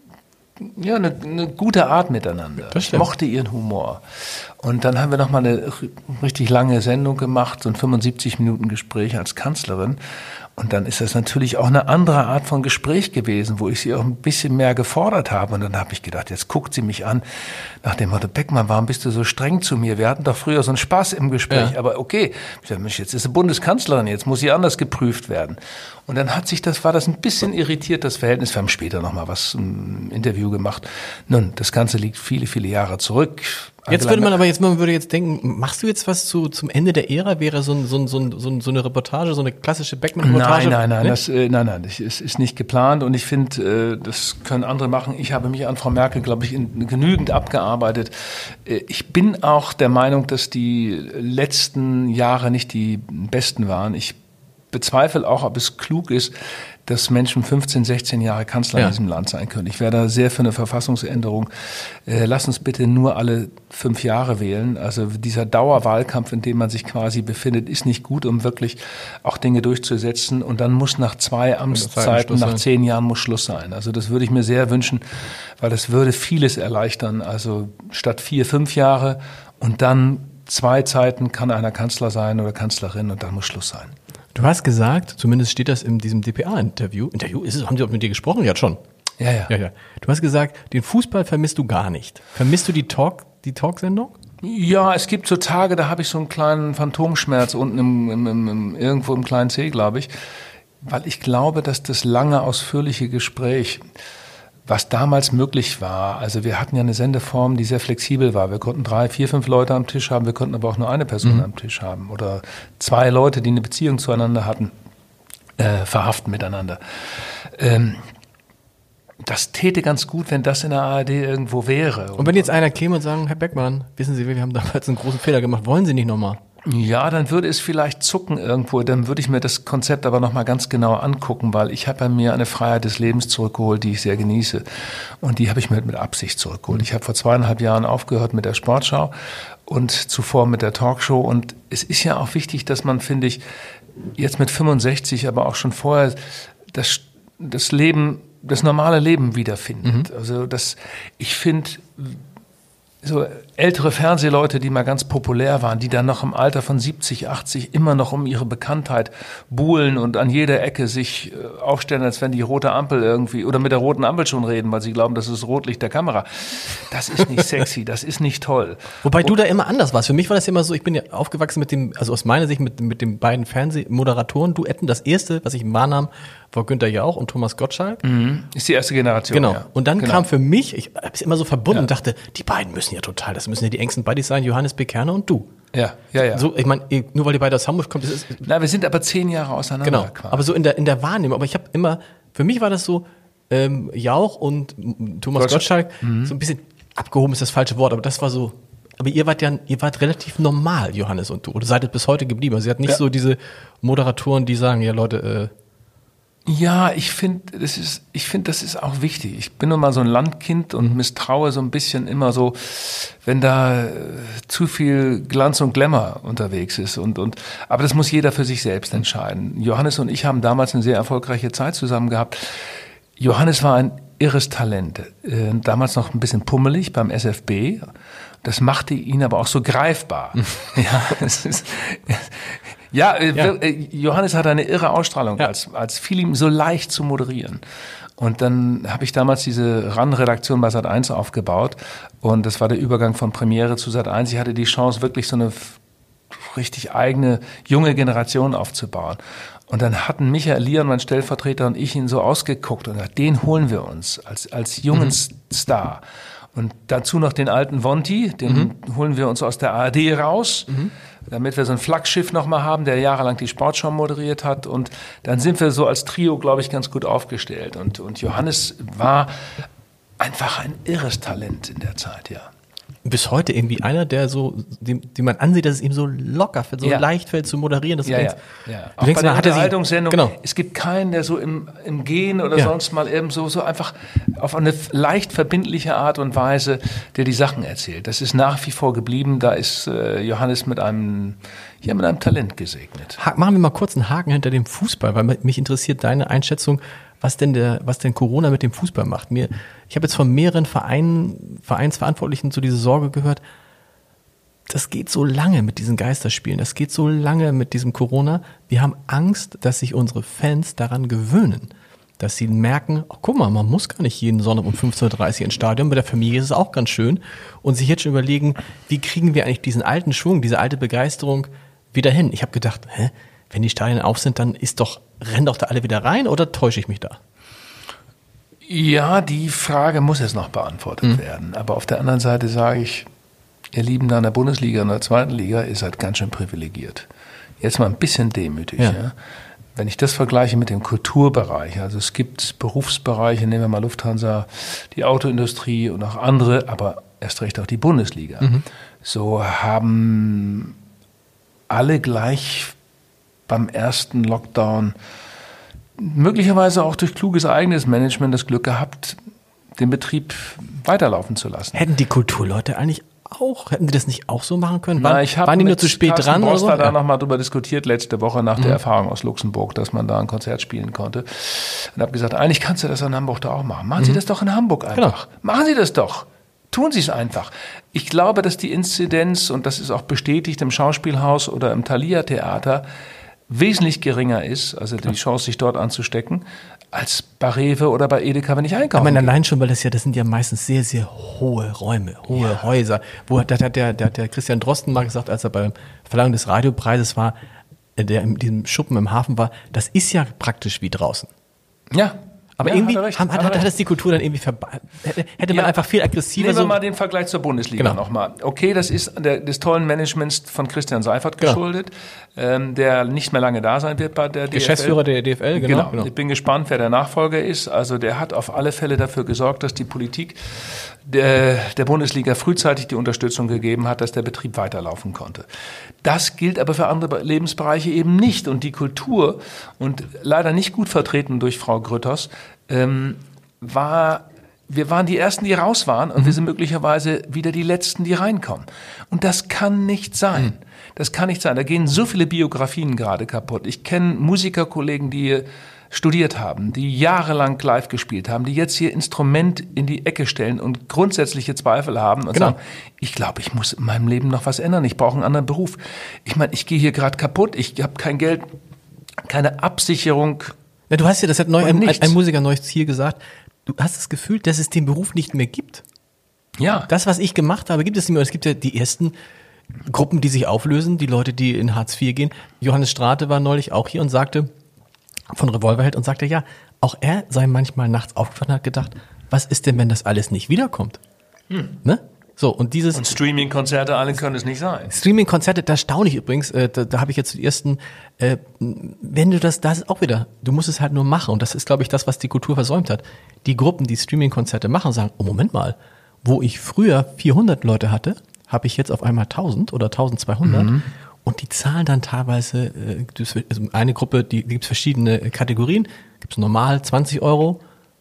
ja, eine, eine gute Art miteinander. Ich mochte ihren Humor. Und dann haben wir nochmal eine richtig lange Sendung gemacht, so ein fünfundsiebzig Minuten Gespräch als Kanzlerin. Und dann ist das natürlich auch eine andere Art von Gespräch gewesen, wo ich sie auch ein bisschen mehr gefordert habe. Und dann habe ich gedacht, jetzt guckt sie mich an nach dem Motto, Beckmann, warum bist du so streng zu mir? Wir hatten doch früher so einen Spaß im Gespräch. Ja. Aber okay, ich dachte, jetzt ist sie Bundeskanzlerin, jetzt muss sie anders geprüft werden. Und dann hat sich das, war das ein bisschen irritiert, das Verhältnis. Wir haben später noch mal was im Interview gemacht. Nun, das Ganze liegt viele, viele Jahre zurück. Jetzt würde man aber jetzt, man würde jetzt denken, machst du jetzt was zu, zum Ende der Ära? Wäre so, ein, so, ein, so, ein, so eine Reportage, so eine klassische Beckmann-Reportage? Nein, nein, nein, nee? das, äh, nein, nein, das ist, ist nicht geplant und ich finde, äh, das können andere machen. Ich habe mich an Frau Merkel, glaube ich, in, genügend abgearbeitet. Äh, ich bin auch der Meinung, dass die letzten Jahre nicht die besten waren. Ich bezweifle auch, ob es klug ist, dass Menschen fünfzehn, sechzehn Jahre Kanzler ja. in diesem Land sein können. Ich wäre da sehr für eine Verfassungsänderung. Äh, lass uns bitte nur alle fünf Jahre wählen. Also dieser Dauerwahlkampf, in dem man sich quasi befindet, ist nicht gut, um wirklich auch Dinge durchzusetzen. Und dann muss nach zwei Amtszeiten, nach zehn Jahren muss Schluss sein. Also das würde ich mir sehr wünschen, weil das würde vieles erleichtern. Also statt vier, fünf Jahre und dann zwei Zeiten kann einer Kanzler sein oder Kanzlerin und dann muss Schluss sein. Du hast gesagt, zumindest steht das in diesem D P A-Interview. Interview ist es, haben die auch mit dir gesprochen? Ja, schon. Ja, ja. ja, ja. Du hast gesagt, den Fußball vermisst du gar nicht. Vermisst du die Talk, die Talksendung? Ja, es gibt so Tage, da habe ich so einen kleinen Phantomschmerz unten im, im, im, im, irgendwo im kleinen Zeh, glaube ich. Weil ich glaube, dass das lange, ausführliche Gespräch, was damals möglich war, also wir hatten ja eine Sendeform, die sehr flexibel war. Wir konnten drei, vier, fünf Leute am Tisch haben, wir konnten aber auch nur eine Person mhm. am Tisch haben oder zwei Leute, die eine Beziehung zueinander hatten, äh, verhaften miteinander. Ähm, das täte ganz gut, wenn das in der A R D irgendwo wäre. Und wenn jetzt einer käme und sagen, Herr Beckmann, wissen Sie, wir haben damals einen großen Fehler gemacht, wollen Sie nicht nochmal? Ja, dann würde es vielleicht zucken irgendwo. Dann würde ich mir das Konzept aber nochmal ganz genau angucken, weil ich habe bei mir eine Freiheit des Lebens zurückgeholt, die ich sehr genieße. Und die habe ich mir mit Absicht zurückgeholt. Ich habe vor zweieinhalb Jahren aufgehört mit der Sportschau und zuvor mit der Talkshow. Und es ist ja auch wichtig, dass man, finde ich, jetzt mit fünfundsechzig, aber auch schon vorher das, das Leben, das normale Leben wiederfindet. Mhm. Also das, ich finde, so ältere Fernsehleute, die mal ganz populär waren, die dann noch im Alter von siebzig, achtzig immer noch um ihre Bekanntheit buhlen und an jeder Ecke sich äh, aufstellen, als wenn die rote Ampel irgendwie oder mit der roten Ampel schon reden, weil sie glauben, das ist das Rotlicht der Kamera. Das ist nicht sexy, das ist nicht toll. Wobei und, du da immer anders warst. Für mich war das immer so, ich bin ja aufgewachsen mit dem, also aus meiner Sicht mit, mit den beiden Fernsehmoderatoren-Duetten. Das erste, was ich wahrnahm, war Günther Jauch und Thomas Gottschalk. Mhm. Ist die erste Generation. Genau. Ja. Und dann genau. kam für mich, ich habe es immer so verbunden ja. und dachte, die beiden müssen ja total, das müssen ja die engsten Buddies sein, Johannes B. Kerner und du. Ja, ja, ja. So, ich meine, nur weil ihr beide aus Hamburg kommt, das ist. Na, wir sind aber zehn Jahre auseinander. Genau. Quasi. Aber so in der in der Wahrnehmung. Aber ich habe immer, für mich war das so, ähm, Jauch und Thomas Gottschalk, Gottschalk mhm. so ein bisschen abgehoben ist das falsche Wort, aber das war so. Aber ihr wart ja, ihr wart relativ normal, Johannes und du. Oder seid es bis heute geblieben. Also ihr habt nicht ja. so diese Moderatoren, die sagen, ja Leute, äh, ja, ich finde, das ist, ich finde, das ist auch wichtig. Ich bin nun mal so ein Landkind und misstraue so ein bisschen immer so, wenn da äh, zu viel Glanz und Glamour unterwegs ist und, und, aber das muss jeder für sich selbst entscheiden. Johannes und ich haben damals eine sehr erfolgreiche Zeit zusammen gehabt. Johannes war ein irres Talent, äh, damals noch ein bisschen pummelig beim S F B. Das machte ihn aber auch so greifbar. ja, es ist, ja, ja, Johannes hat eine irre Ausstrahlung, ja. als, als fiel ihm so leicht zu moderieren. Und dann habe ich damals diese R A N-Redaktion bei Sat eins aufgebaut und das war der Übergang von Premiere zu Sat eins. Ich hatte die Chance, wirklich so eine richtig eigene, junge Generation aufzubauen. Und dann hatten Michael Lian, mein Stellvertreter, und ich ihn so ausgeguckt und gesagt, den holen wir uns als, als jungen mhm. Star. Und dazu noch den alten Wonti, den mhm. holen wir uns aus der A R D raus, mhm. damit wir so ein Flaggschiff nochmal haben, der jahrelang die Sportschau moderiert hat. Und dann sind wir so als Trio, glaube ich, ganz gut aufgestellt. Und, und Johannes war einfach ein irres Talent in der Zeit, ja. Bis heute irgendwie einer, der so, dem, dem man ansieht, dass es ihm so locker fällt, so ja. leicht fällt zu moderieren. Dass ja, du ja, denkst, ja. Du Auch denkst, bei der hat er Unterhaltungssendung, genau. es gibt keinen, der so im, im Gehen oder ja. sonst mal eben so, so einfach auf eine leicht verbindliche Art und Weise, der die Sachen erzählt. Das ist nach wie vor geblieben. Da ist äh, Johannes mit einem, ja, mit einem Talent gesegnet. Ha- machen wir mal kurz einen Haken hinter dem Fußball, weil mich interessiert deine Einschätzung, was denn der, was denn Corona mit dem Fußball macht. Mir, ich habe jetzt von mehreren Vereinen, Vereinsverantwortlichen so diese Sorge gehört, das geht so lange mit diesen Geisterspielen, das geht so lange mit diesem Corona. Wir haben Angst, dass sich unsere Fans daran gewöhnen, dass sie merken, oh, guck mal, man muss gar nicht jeden Sonntag um fünfzehn Uhr dreißig ins Stadion, bei der Familie ist es auch ganz schön. Und sich jetzt schon überlegen, wie kriegen wir eigentlich diesen alten Schwung, diese alte Begeisterung wieder hin? Ich habe gedacht, hä, wenn die Stadien auf sind, dann ist doch, rennen doch da alle wieder rein oder täusche ich mich da? Ja, die Frage muss jetzt noch beantwortet mhm. werden. Aber auf der anderen Seite sage ich, ihr Lieben da in der Bundesliga und der zweiten Liga, ihr seid ganz schön privilegiert. Jetzt mal ein bisschen demütig. Ja. Ja. Wenn ich das vergleiche mit dem Kulturbereich, also es gibt Berufsbereiche, nehmen wir mal Lufthansa, die Autoindustrie und auch andere, aber erst recht auch die Bundesliga. Mhm. So haben alle gleich beim ersten Lockdown möglicherweise auch durch kluges eigenes Management das Glück gehabt, den Betrieb weiterlaufen zu lassen. Hätten die Kulturleute eigentlich auch, hätten die das nicht auch so machen können? Waren, Na, ich habe waren die nur zu spät Carsten dran? Broster oder so? da Ja. nochmal drüber diskutiert letzte Woche nach mhm. der Erfahrung aus Luxemburg, dass man da ein Konzert spielen konnte. Und habe gesagt, eigentlich kannst du das in Hamburg da auch machen. Machen mhm. Sie das doch in Hamburg einfach. Genau. Machen Sie das doch. Tun Sie es einfach. Ich glaube, dass die Inzidenz, und das ist auch bestätigt im Schauspielhaus oder im Thalia-Theater, wesentlich geringer ist, also die Chance, sich dort anzustecken, als bei Rewe oder bei Edeka, wenn ich einkaufe. Ich meine, allein schon, weil das ja, das sind ja meistens sehr, sehr hohe Räume, hohe ja. Häuser. Wo da hat der, der, der Christian Drosten mal gesagt, als er beim Verleihung des Radiopreises war, der in diesem Schuppen im Hafen war, das ist ja praktisch wie draußen. Ja. Aber Ja, irgendwie hat er recht, haben, hat hat, er hat, hat recht. das die Kultur dann irgendwie verba- hätte, hätte man Ja. einfach viel aggressiver Nehmen wir so. mal den Vergleich zur Bundesliga Genau. nochmal. Okay, das ist der, des tollen Managements von Christian Seifert Genau. geschuldet, ähm, der nicht mehr lange da sein wird bei der Geschäftsführer D F L. der D F L, genau. Genau. genau. Ich bin gespannt, wer der Nachfolger ist. Also der hat auf alle Fälle dafür gesorgt, dass die Politik der, der Bundesliga frühzeitig die Unterstützung gegeben hat, dass der Betrieb weiterlaufen konnte. Das gilt aber für andere Lebensbereiche eben nicht. Und die Kultur, und leider nicht gut vertreten durch Frau Grütters, ähm, war, wir waren die Ersten, die raus waren, und wir sind möglicherweise wieder die Letzten, die reinkommen. Und das kann nicht sein. Das kann nicht sein. Da gehen so viele Biografien gerade kaputt. Ich kenne Musikerkollegen, die studiert haben, die jahrelang live gespielt haben, die jetzt ihr Instrument in die Ecke stellen und grundsätzliche Zweifel haben und Genau. sagen, ich glaube, ich muss in meinem Leben noch was ändern, ich brauche einen anderen Beruf. Ich meine, ich gehe hier gerade kaputt, ich habe kein Geld, keine Absicherung. Ja, du hast ja, das hat neu, Und ein, ein, nichts. ein Musiker neues hier gesagt, du hast das Gefühl, dass es den Beruf nicht mehr gibt. Ja, Das, was ich gemacht habe, gibt es nicht mehr. Es gibt ja die ersten Gruppen, die sich auflösen, die Leute, die in Hartz vier gehen. Johannes Strate war neulich auch hier und sagte, von Revolverheld, und sagte, ja, auch er sei manchmal nachts aufgewacht und hat gedacht, was ist denn, wenn das alles nicht wiederkommt? Hm. Ne? So, und dieses und Streaming-Konzerte, alle können es nicht sein. Streaming-Konzerte, da staune ich übrigens, äh, da, da habe ich jetzt die ersten, äh, wenn du das, das ist auch wieder, du musst es halt nur machen, und das ist, glaube ich, das, was die Kultur versäumt hat. Die Gruppen, die Streaming-Konzerte machen, sagen, oh, Moment mal, wo ich früher vierhundert Leute hatte, habe ich jetzt auf einmal tausend oder tausendzweihundert, mhm. und die zahlen dann teilweise, äh, also eine Gruppe, die, die gibt es verschiedene Kategorien, gibt es normal zwanzig Euro,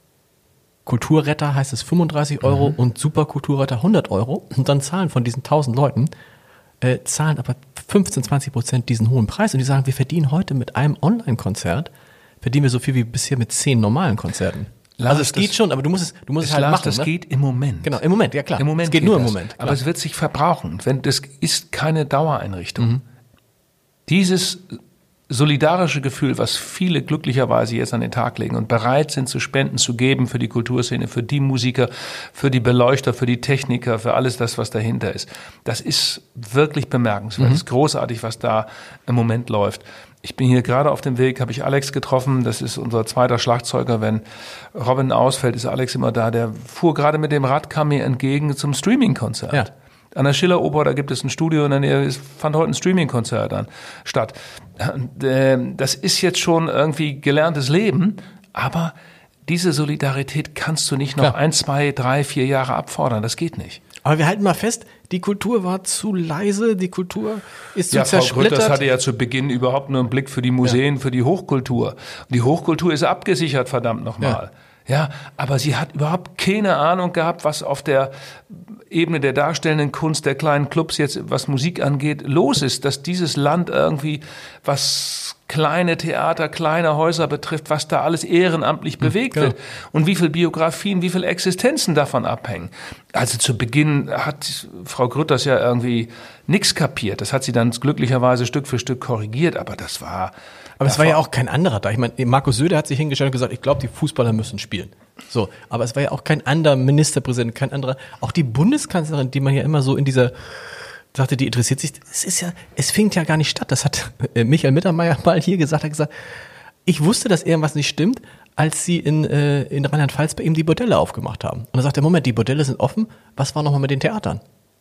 Kulturretter heißt es fünfunddreißig Euro, mhm. und Superkulturretter hundert Euro, und dann zahlen von diesen tausend Leuten, äh, zahlen aber fünfzehn, zwanzig Prozent diesen hohen Preis, und die sagen, wir verdienen heute mit einem Online-Konzert, verdienen wir so viel wie bisher mit zehn normalen Konzerten. Lars, also es geht das, schon, aber du musst es, du musst es halt Lars, machen. Das ne? geht im Moment. Genau, im Moment, ja klar. Im Moment es geht, geht nur das. im Moment. Aber es wird sich verbrauchen. Wenn, das ist keine Dauereinrichtung. Mhm. Dieses solidarische Gefühl, was viele glücklicherweise jetzt an den Tag legen und bereit sind zu spenden, zu geben für die Kulturszene, für die Musiker, für die Beleuchter, für die Techniker, für alles das, was dahinter ist. Das ist wirklich bemerkenswert. Mhm. Das ist großartig, was da im Moment läuft. Ich bin hier gerade auf dem Weg, habe ich Alex getroffen, das ist unser zweiter Schlagzeuger. Wenn Robin ausfällt, ist Alex immer da. Der fuhr gerade mit dem Rad, kam mir entgegen zum Streaming-Konzert. Ja. An der Schilleroper, da gibt es ein Studio in der Nähe, es fand heute ein Streaming-Konzert an, statt. Das ist jetzt schon irgendwie gelerntes Leben, aber diese Solidarität kannst du nicht noch Klar. ein, zwei, drei, vier Jahre abfordern, das geht nicht. Aber wir halten mal fest, die Kultur war zu leise, die Kultur ist zu ja, zersplittert. Frau Grütters hatte ja zu Beginn überhaupt nur einen Blick für die Museen, ja. für die Hochkultur. Und die Hochkultur ist abgesichert, verdammt nochmal. Ja. ja, aber sie hat überhaupt keine Ahnung gehabt, was auf der Ebene der darstellenden Kunst der kleinen Clubs jetzt, was Musik angeht, los ist, dass dieses Land irgendwie, was kleine Theater, kleine Häuser betrifft, was da alles ehrenamtlich bewegt genau. wird und wie viel Biografien, wie viel Existenzen davon abhängen. Also zu Beginn hat Frau Grütters ja irgendwie nichts kapiert. Das hat sie dann glücklicherweise Stück für Stück korrigiert, aber das war... Aber es war ja auch kein anderer da. Ich meine, Markus Söder hat sich hingestellt und gesagt, ich glaube, die Fußballer müssen spielen. So, aber es war ja auch kein anderer Ministerpräsident, kein anderer, auch die Bundeskanzlerin, die man ja immer so in dieser, sagte, die interessiert sich, es ist ja, es findet ja gar nicht statt. Das hat Michael Mittermeier mal hier gesagt, hat gesagt, ich wusste, dass irgendwas nicht stimmt, als sie in, äh, in Rheinland-Pfalz bei ihm die Bordelle aufgemacht haben. Und dann sagt er, Moment, die Bordelle sind offen, was war nochmal mit den Theatern?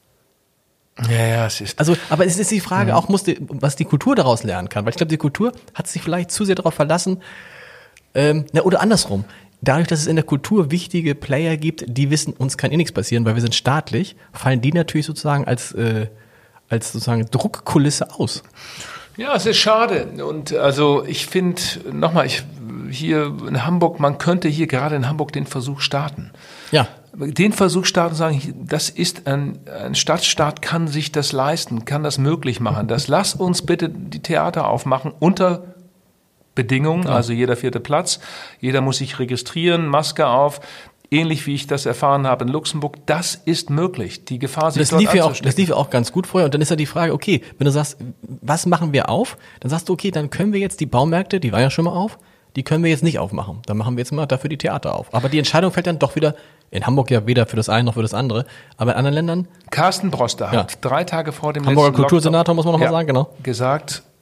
Ja, ja, es ist. Also, aber es ist die Frage mhm. auch, muss die, was die Kultur daraus lernen kann. Weil ich glaube, die Kultur hat sich vielleicht zu sehr darauf verlassen, ähm, na, oder andersrum. Dadurch, dass es in der Kultur wichtige Player gibt, die wissen, uns kann eh nichts passieren, weil wir sind staatlich, fallen die natürlich sozusagen als, äh, als sozusagen Druckkulisse aus. Ja, es ist schade. Und also ich finde, nochmal, ich hier in Hamburg, man könnte hier gerade in Hamburg den Versuch starten. Ja. Den Versuch starten und sagen, das ist ein, ein Stadtstaat, kann sich das leisten, kann das möglich machen. Das lass uns bitte die Theater aufmachen unter Bedingungen, ja. also jeder vierte Platz, jeder muss sich registrieren, Maske auf, ähnlich wie ich das erfahren habe in Luxemburg. Das ist möglich, die Gefahr sich das dort lief ja auch, anzustecken. Das lief ja auch ganz gut vorher und dann ist ja die Frage, okay, wenn du sagst, was machen wir auf, dann sagst du, okay, dann können wir jetzt die Baumärkte, die waren ja schon mal auf, die können wir jetzt nicht aufmachen. Dann machen wir jetzt mal dafür die Theater auf. Aber die Entscheidung fällt dann doch wieder, in Hamburg ja weder für das eine noch für das andere, aber in anderen Ländern. Carsten Broster ja. hat drei Tage vor dem Hamburger letzten Kultursenator, muss man noch ja, mal sagen, genau. gesagt,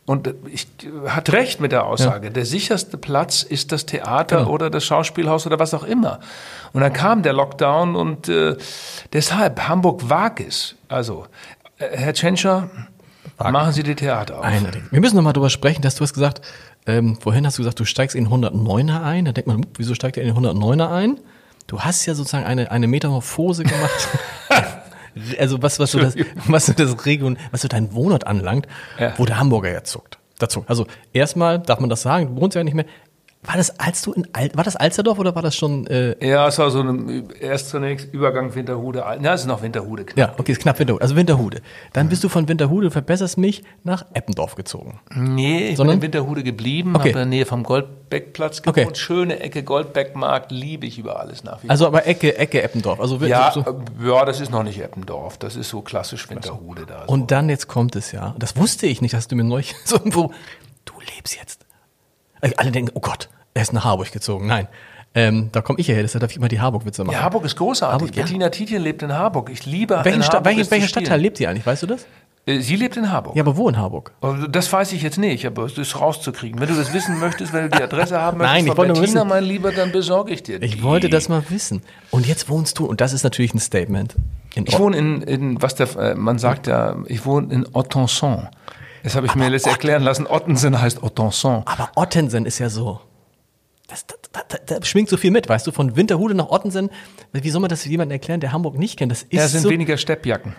und ich hat recht mit der Aussage, ja. Der sicherste Platz ist das Theater genau. oder das Schauspielhaus oder was auch immer. Und dann kam der Lockdown und äh, deshalb, Hamburg wag es. Also, äh, Herr Tschentscher, machen Sie die Theater auf. Einlading. Wir müssen noch mal drüber sprechen, dass du hast gesagt, ähm, vorhin hast du gesagt, du steigst in den hundertneuner ein. Da denkt man, wieso steigt er in den hundertneuner ein? Du hast ja sozusagen eine, eine Metamorphose gemacht. Also was, was so das, was so das Region, was so dein Wohnort anlangt, ja. Wo der Hamburger ja zuckt. Dazu. Also erstmal darf man das sagen, du wohnst ja nicht mehr. War das, als du in Al- war das Alsterdorf oder war das schon? Äh ja, es war so ein erst zunächst Übergang Winterhude. Ja, es ist noch Winterhude. Knapp. Ja, okay, ist knapp Winterhude. Also Winterhude. Dann bist du von Winterhude, du verbesserst mich, nach Eppendorf gezogen. Nee, ich Sondern? bin in Winterhude geblieben, okay. habe in der Nähe vom Goldbeckplatz gewohnt. Okay. Schöne Ecke, Goldbeckmarkt, liebe ich über alles nach wie vor. Also aber Ecke, Ecke Eppendorf. Also ja, so. ja, das ist noch nicht Eppendorf. Das ist so klassisch Winterhude da. So. Und dann jetzt kommt es ja. Das wusste ich nicht, hast du mir neulich so irgendwo. Du lebst jetzt. Also alle denken, oh Gott. Er ist nach Harburg gezogen. Nein, ähm, da komme ich ja her, deshalb darf ich immer die Harburg-Witze machen. Ja, Harburg ist großartig. Harburg, ja. Bettina Tietjen lebt in Harburg. Ich liebe Welchen in Sta- Harburg. Welche, welcher Stadtteil lebt sie eigentlich, weißt du das? Sie lebt in Harburg. Ja, aber wo in Harburg? Das weiß ich jetzt nicht, aber es ist rauszukriegen. Wenn du das wissen möchtest, wenn du die Adresse haben möchtest Nein, ich von wollte Bettina, wissen. mein Lieber, dann besorge ich dir die. Ich wollte das mal wissen. Und jetzt wohnst du, und das ist natürlich ein Statement. In ich wohne in, in was der, man sagt ja, ich wohne in Ottensen. Das habe ich aber mir jetzt Ott- erklären lassen. Ottensen heißt Ottensen. Aber Ottensen ist ja so... Das, da, da, da schwingt so viel mit, weißt du, von Winterhude nach Ottensen. Wie soll man das jemandem erklären, der Hamburg nicht kennt? Das ist ja, es sind so weniger Steppjacken.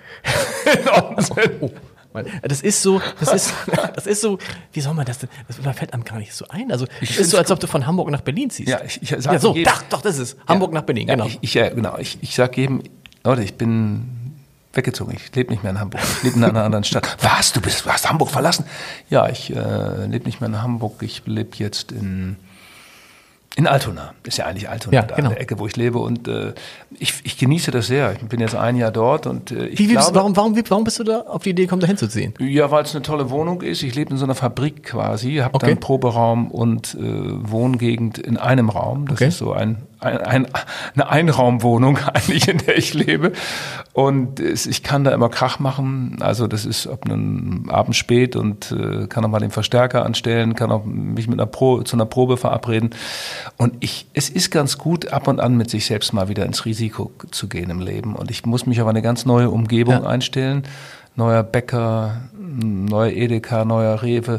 oh, oh. Das ist so, das ist, das ist so, wie soll man das denn, das fällt einem gar nicht so ein. Also, es ist so, als ob du von Hamburg nach Berlin ziehst. Ja, ich, ich sag ja, so, jedem, doch, doch, das ist Hamburg ja, nach Berlin, genau. Ja, ich, ich, ja, genau, ich, ich sag jedem, Leute, ich bin weggezogen, ich lebe nicht mehr in Hamburg, ich lebe in einer anderen Stadt. Was, du bist, du hast Hamburg verlassen? Ja, ich äh, lebe nicht mehr in Hamburg, ich lebe jetzt in In Altona, ist ja eigentlich Altona, ja, da genau. in der Ecke, wo ich lebe. Und äh, ich, ich genieße das sehr. Ich bin jetzt ein Jahr dort und äh, ich wie, wie glaube... Bist, warum, warum, warum bist du da auf die Idee gekommen, da hinzuziehen? Ja, weil es eine tolle Wohnung ist. Ich lebe in so einer Fabrik quasi, habe okay. dann Proberaum und äh, Wohngegend in einem Raum. Das okay. ist so ein, ein, ein, eine Einraumwohnung eigentlich, in der ich lebe. Und es, ich kann da immer Krach machen. Also das ist ab einem Abend spät und äh, kann auch mal den Verstärker anstellen, kann auch mich mit einer Pro, zu einer Probe verabreden. Und ich, es ist ganz gut, ab und an mit sich selbst mal wieder ins Risiko zu gehen im Leben. Und ich muss mich auf eine ganz neue Umgebung ja. einstellen. Neuer Bäcker, neuer Edeka, neuer Rewe,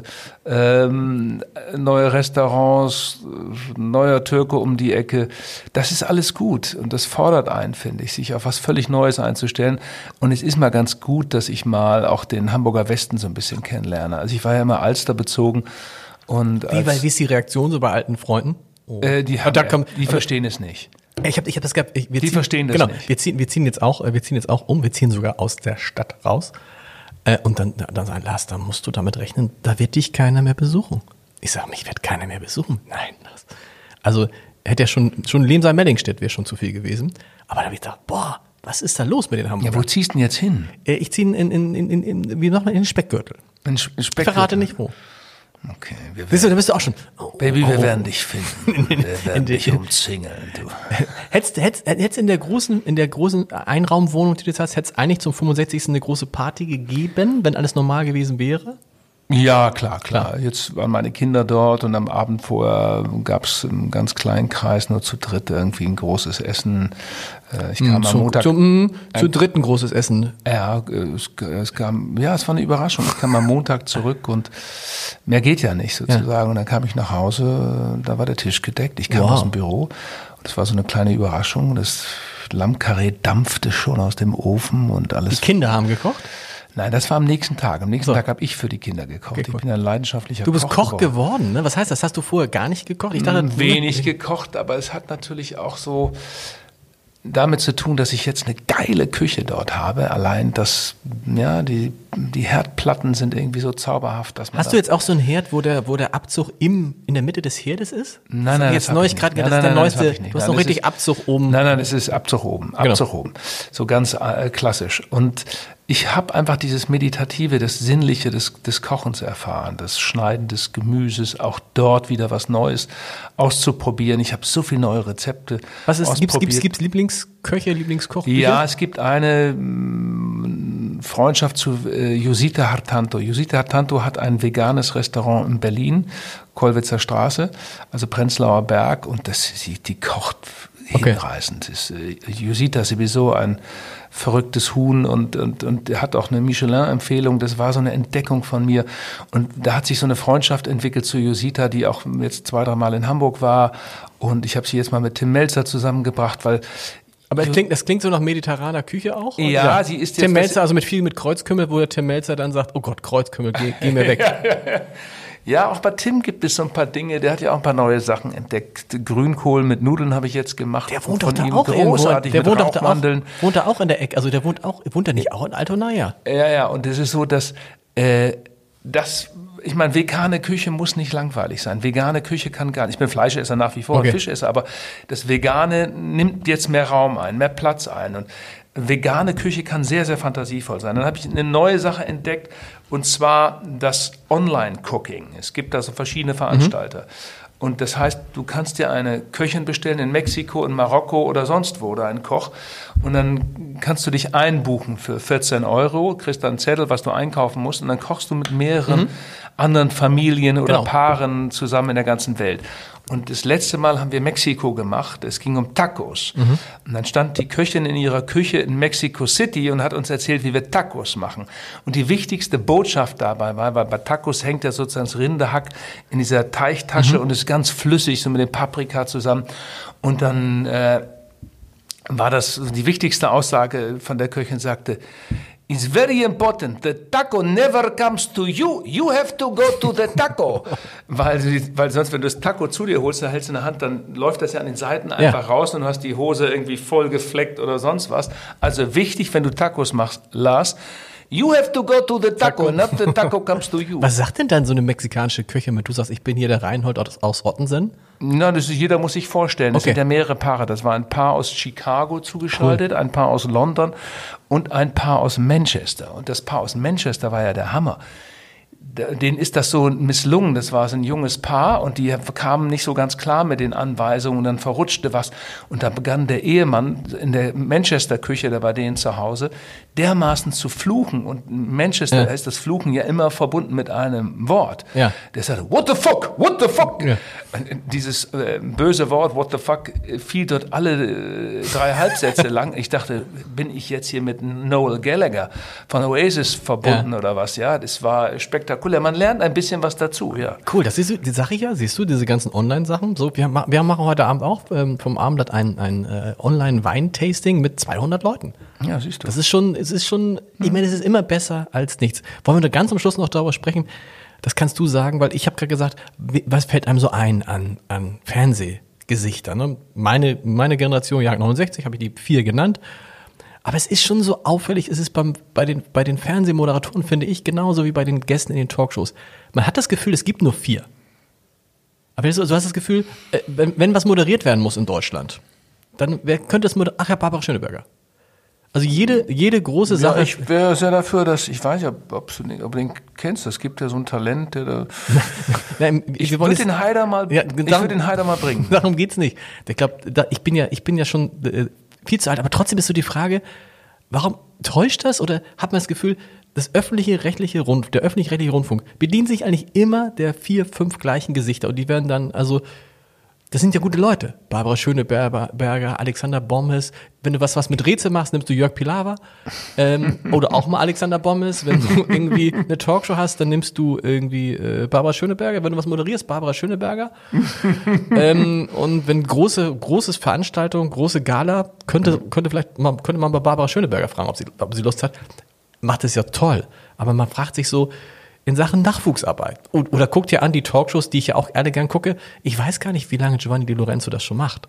ähm, neue Restaurants, neuer Türke um die Ecke. Das ist alles gut und das fordert einen, finde ich, sich auf was völlig Neues einzustellen. Und es ist mal ganz gut, dass ich mal auch den Hamburger Westen so ein bisschen kennenlerne. Also ich war ja immer Alster bezogen. Und wie, weil, wie ist die Reaktion so bei alten Freunden? Oh. Äh, die haben, da kommt, die verstehen es nicht. Ich habe ich hab das gehabt. Ich, wir die ziehen, verstehen das genau, nicht. Wir ziehen, wir ziehen jetzt auch, wir ziehen jetzt auch um. Wir ziehen sogar aus der Stadt raus. Äh, und dann, dann sagen, Lars, da musst du damit rechnen, da wird dich keiner mehr besuchen. Ich sage, mich wird keiner mehr besuchen. Nein, das, also hätte ja schon schon Lemsal Mellingstedt wäre schon zu viel gewesen. Aber da habe ich gedacht, boah, was ist da los mit den Hamburgern? Ja, wo ziehst du denn jetzt hin? Äh, ich ziehe in, in, in, in, in, wie sagt man, in den Speckgürtel. In Speckgürtel. Ich verrate nicht wo. Okay, wir Siehst du, da bist du auch schon. Oh, Baby, wir oh. werden dich finden. Wir werden dich umzingeln, du. Hättest hättest hättest in der großen in der großen Einraumwohnung, die du jetzt hast, hättest eigentlich zum fünfundsechzigsten eine große Party gegeben, wenn alles normal gewesen wäre? Ja, klar, klar, klar. Jetzt waren meine Kinder dort und am Abend vorher gab es im ganz kleinen Kreis nur zu dritt irgendwie ein großes Essen. Ich kam mm, am Montag. Zum, zu dritt ein großes Essen. Ja, es, es kam, ja, es war eine Überraschung. Ich kam am Montag zurück und mehr geht ja nicht sozusagen. Ja. Und dann kam ich nach Hause, da war der Tisch gedeckt. Ich kam wow. aus dem Büro und es war so eine kleine Überraschung. Das Lammkarree dampfte schon aus dem Ofen und alles. Die Kinder haben gekocht? Nein, das war am nächsten Tag. Am nächsten so. Tag habe ich für die Kinder gekocht. Okay, ich bin ein leidenschaftlicher Koch. Du bist Koch, Koch geworden. geworden, ne? Was heißt das? Hast du vorher gar nicht gekocht? Ich dachte, wenig gekocht, aber es hat natürlich auch so damit zu tun, dass ich jetzt eine geile Küche dort habe. Allein das, ja, die, die Herdplatten sind irgendwie so zauberhaft, dass man. Hast du jetzt auch so einen Herd, wo der, wo der Abzug im, in der Mitte des Herdes ist? Nein, nein, jetzt neulich gerade, das ist der neueste. Du hast noch richtig Abzug oben. Nein, nein, es ist Abzug oben, Abzug genau. oben. So ganz äh, klassisch. Und ich habe einfach dieses Meditative, das Sinnliche des, des Kochens erfahren, das Schneiden des Gemüses, auch dort wieder was Neues auszuprobieren. Ich habe so viele neue Rezepte Was ist, gibt's, gibt's, gibt's Lieblingsköche, Lieblingskoch? Ja, es gibt eine, Freundschaft zu äh, Josita Hartanto. Josita Hartanto hat ein veganes Restaurant in Berlin, Kollwitzer Straße, also Prenzlauer Berg, und das, sie, die kocht okay. hinreißend. Ist, äh, Josita ist sowieso ein verrücktes Huhn und, und, und hat auch eine Michelin-Empfehlung. Das war so eine Entdeckung von mir. Und da hat sich so eine Freundschaft entwickelt zu Josita, die auch jetzt zwei, drei Mal in Hamburg war. Und ich habe sie jetzt mal mit Tim Melzer zusammengebracht, weil aber es klingt, das klingt so nach mediterraner Küche auch? Ja, ja, sie ist jetzt... Tim Melzer, also mit viel mit Kreuzkümmel, wo der Tim Melzer dann sagt, oh Gott, Kreuzkümmel, geh, geh mir weg. Ja, auch bei Tim gibt es so ein paar Dinge, der hat ja auch ein paar neue Sachen entdeckt. Grünkohl mit Nudeln habe ich jetzt gemacht. Der wohnt doch da auch großartig irgendwo. Der wohnt doch da auch, wohnt da auch in der Ecke, also der wohnt auch, wohnt er nicht auch in Altona? Ja, ja, ja, und es ist so, dass äh, das... Ich meine, vegane Küche muss nicht langweilig sein. Vegane Küche kann gar nicht. Ich bin Fleischesser nach wie vor okay. und Fischesser, aber das Vegane nimmt jetzt mehr Raum ein, mehr Platz ein. Und vegane Küche kann sehr, sehr fantasievoll sein. Dann habe ich eine neue Sache entdeckt, und zwar das Online-Cooking. Es gibt da so verschiedene Veranstalter. Mhm. Und das heißt, du kannst dir eine Köchin bestellen in Mexiko, in Marokko oder sonst wo, oder einen Koch. Und dann kannst du dich einbuchen für vierzehn Euro, kriegst dann einen Zettel, was du einkaufen musst, und dann kochst du mit mehreren mhm. anderen Familien oder genau. Paaren zusammen in der ganzen Welt. Und das letzte Mal haben wir Mexiko gemacht. Es ging um Tacos. Mhm. Und dann stand die Köchin in ihrer Küche in Mexico City und hat uns erzählt, wie wir Tacos machen. Und die wichtigste Botschaft dabei war, weil bei Tacos hängt ja sozusagen das Rinderhack in dieser Teigtasche mhm. und ist ganz flüssig, so mit dem Paprika zusammen. Und dann äh, war das die wichtigste Aussage von der Köchin, sagte, it's very important. The taco never comes to you. You have to go to the taco. weil, weil sonst, wenn du das Taco zu dir holst, da hältst du in der Hand, dann läuft das ja an den Seiten einfach ja. raus und du hast die Hose irgendwie voll gefleckt oder sonst was. Also wichtig, wenn du Tacos machst, Lars, you have to go to the taco, taco. Not the taco comes to you. Was sagt denn dann so eine mexikanische Küche, wenn du sagst, ich bin hier der Reinhold aus, aus Ottensen? Na, das ist, jeder muss sich vorstellen. Das okay. sind ja mehrere Paare. Das war ein Paar aus Chicago zugeschaltet, cool. ein Paar aus London und ein Paar aus Manchester. Und das Paar aus Manchester war ja der Hammer. Denen ist das so misslungen. Das war so ein junges Paar und die kamen nicht so ganz klar mit den Anweisungen und dann verrutschte was. Und da begann der Ehemann in der Manchester-Küche, der bei denen zu Hause, dermaßen zu fluchen. Und in Manchester ja. ist das Fluchen ja immer verbunden mit einem Wort. Ja. Der sagte, what the fuck, what the fuck? Ja. Dieses äh, böse Wort, what the fuck, fiel dort alle äh, drei Halbsätze lang. Ich dachte, bin ich jetzt hier mit Noel Gallagher von Oasis verbunden ja. oder was? Ja, das war spektakulär. Man lernt ein bisschen was dazu, ja. Cool, das ist die Sache ja, siehst du, diese ganzen Online-Sachen. So, wir, wir machen heute Abend auch ähm, vom Abendblatt ein, ein äh, Online-Wein-Tasting mit zweihundert Leuten. Ja, siehst du. Das ist schon, es ist schon, ich meine, es ist immer besser als nichts. Wollen wir da ganz am Schluss noch darüber sprechen? Das kannst du sagen, weil ich habe gerade gesagt, was fällt einem so ein an, an Fernsehgesichter? Ne? Meine, meine Generation, Jahrgang neunundsechzig, habe ich die vier genannt. Aber es ist schon so auffällig, es ist beim, bei, den, bei den Fernsehmoderatoren, finde ich, genauso wie bei den Gästen in den Talkshows. Man hat das Gefühl, es gibt nur vier. Aber du hast das Gefühl, wenn, wenn was moderiert werden muss in Deutschland, dann wer könnte es moderieren? Ach ja, Barbara Schöneberger. Also jede, jede große Sache. Ja, ich wäre sehr dafür, dass, ich weiß ja, ob du den, ob du den kennst, es gibt ja so ein Talent, der da. Nein, ich würde den Haider mal, ja, ich würde den Haider mal bringen. Darum geht's nicht. Ich glaube, ich bin ja, ich bin ja schon äh, viel zu alt, aber trotzdem ist so die Frage, warum täuscht das oder hat man das Gefühl, das öffentliche rechtliche Rund, der öffentlich rechtliche Rundfunk bedient sich eigentlich immer der vier, fünf gleichen Gesichter und die werden dann, also das sind ja gute Leute. Barbara Schöneberger, Alexander Bommes. Wenn du was, was mit Rätsel machst, nimmst du Jörg Pilawa. Ähm, oder auch mal Alexander Bommes. Wenn du irgendwie eine Talkshow hast, dann nimmst du irgendwie äh, Barbara Schöneberger. Wenn du was moderierst, Barbara Schöneberger. ähm, und wenn große, großes Veranstaltung, große Gala, könnte, könnte vielleicht, man, könnte man bei Barbara Schöneberger fragen, ob sie, ob sie Lust hat. Macht es ja toll. Aber man fragt sich so, in Sachen Nachwuchsarbeit. Oder guckt dir an die Talkshows, die ich ja auch gerne gern gucke. Ich weiß gar nicht, wie lange Giovanni Di Lorenzo das schon macht.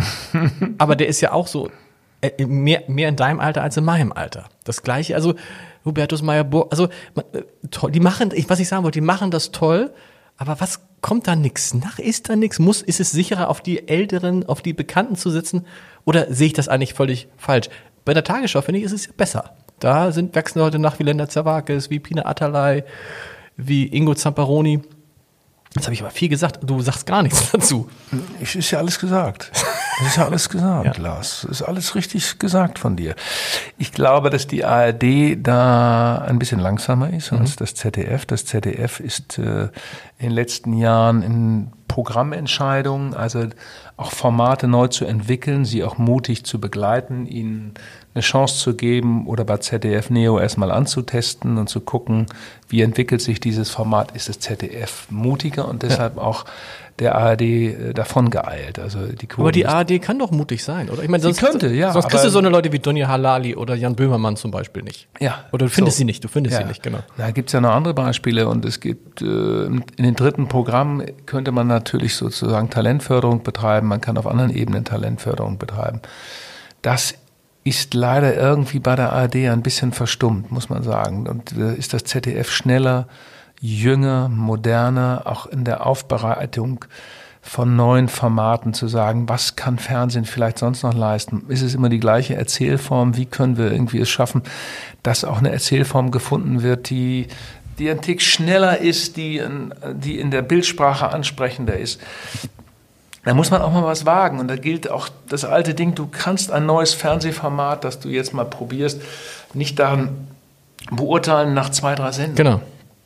Aber der ist ja auch so äh, mehr, mehr in deinem Alter als in meinem Alter. Das Gleiche, also Hubertus Meyer-Burg, also toll, die machen, was ich sagen wollte, die machen das toll, aber was kommt da nix nach? Ist da nix? Muss, ist es sicherer, auf die Älteren, auf die Bekannten zu sitzen? Oder sehe ich das eigentlich völlig falsch? Bei der Tagesschau, finde ich, ist es besser. Da sind wachsen Leute nach wie Lenda Zerwakis, wie Pina Atalay, wie Ingo Zamperoni. Jetzt habe ich aber viel gesagt, du sagst gar nichts dazu. Es ist ja alles gesagt. Das ist ja alles gesagt, ja. Lars. Das ist alles richtig gesagt von dir. Ich glaube, dass die A R D da ein bisschen langsamer ist als mhm. das Z D F. Das Z D F ist äh, in den letzten Jahren in Programmentscheidungen, also auch Formate neu zu entwickeln, sie auch mutig zu begleiten, ihnen eine Chance zu geben oder bei Z D F Neo erstmal anzutesten und zu gucken, wie entwickelt sich dieses Format. Ist das Z D F mutiger und deshalb ja. auch der A R D äh, davon geeilt. Also die aber die A R D kann doch mutig sein, oder? Ich meine, sonst, sie könnte, ja. Sonst kriegst du so eine Leute wie Donja Halali oder Jan Böhmermann zum Beispiel nicht. Ja. Oder du findest so. sie nicht, du findest ja. sie nicht, genau. Da gibt's ja noch andere Beispiele und es gibt äh, in den dritten Programm könnte man natürlich sozusagen Talentförderung betreiben, man kann auf anderen Ebenen Talentförderung betreiben. Das ist leider irgendwie bei der A R D ein bisschen verstummt, muss man sagen. Und äh, ist das Z D F schneller, jünger, moderner, auch in der Aufbereitung von neuen Formaten zu sagen, was kann Fernsehen vielleicht sonst noch leisten? Ist es immer die gleiche Erzählform? Wie können wir irgendwie es schaffen, dass auch eine Erzählform gefunden wird, die, die ein Tick schneller ist, die in, die in der Bildsprache ansprechender ist? Da muss man auch mal was wagen. Und da gilt auch das alte Ding, du kannst ein neues Fernsehformat, das du jetzt mal probierst, nicht daran beurteilen nach zwei, drei Sendungen. Genau.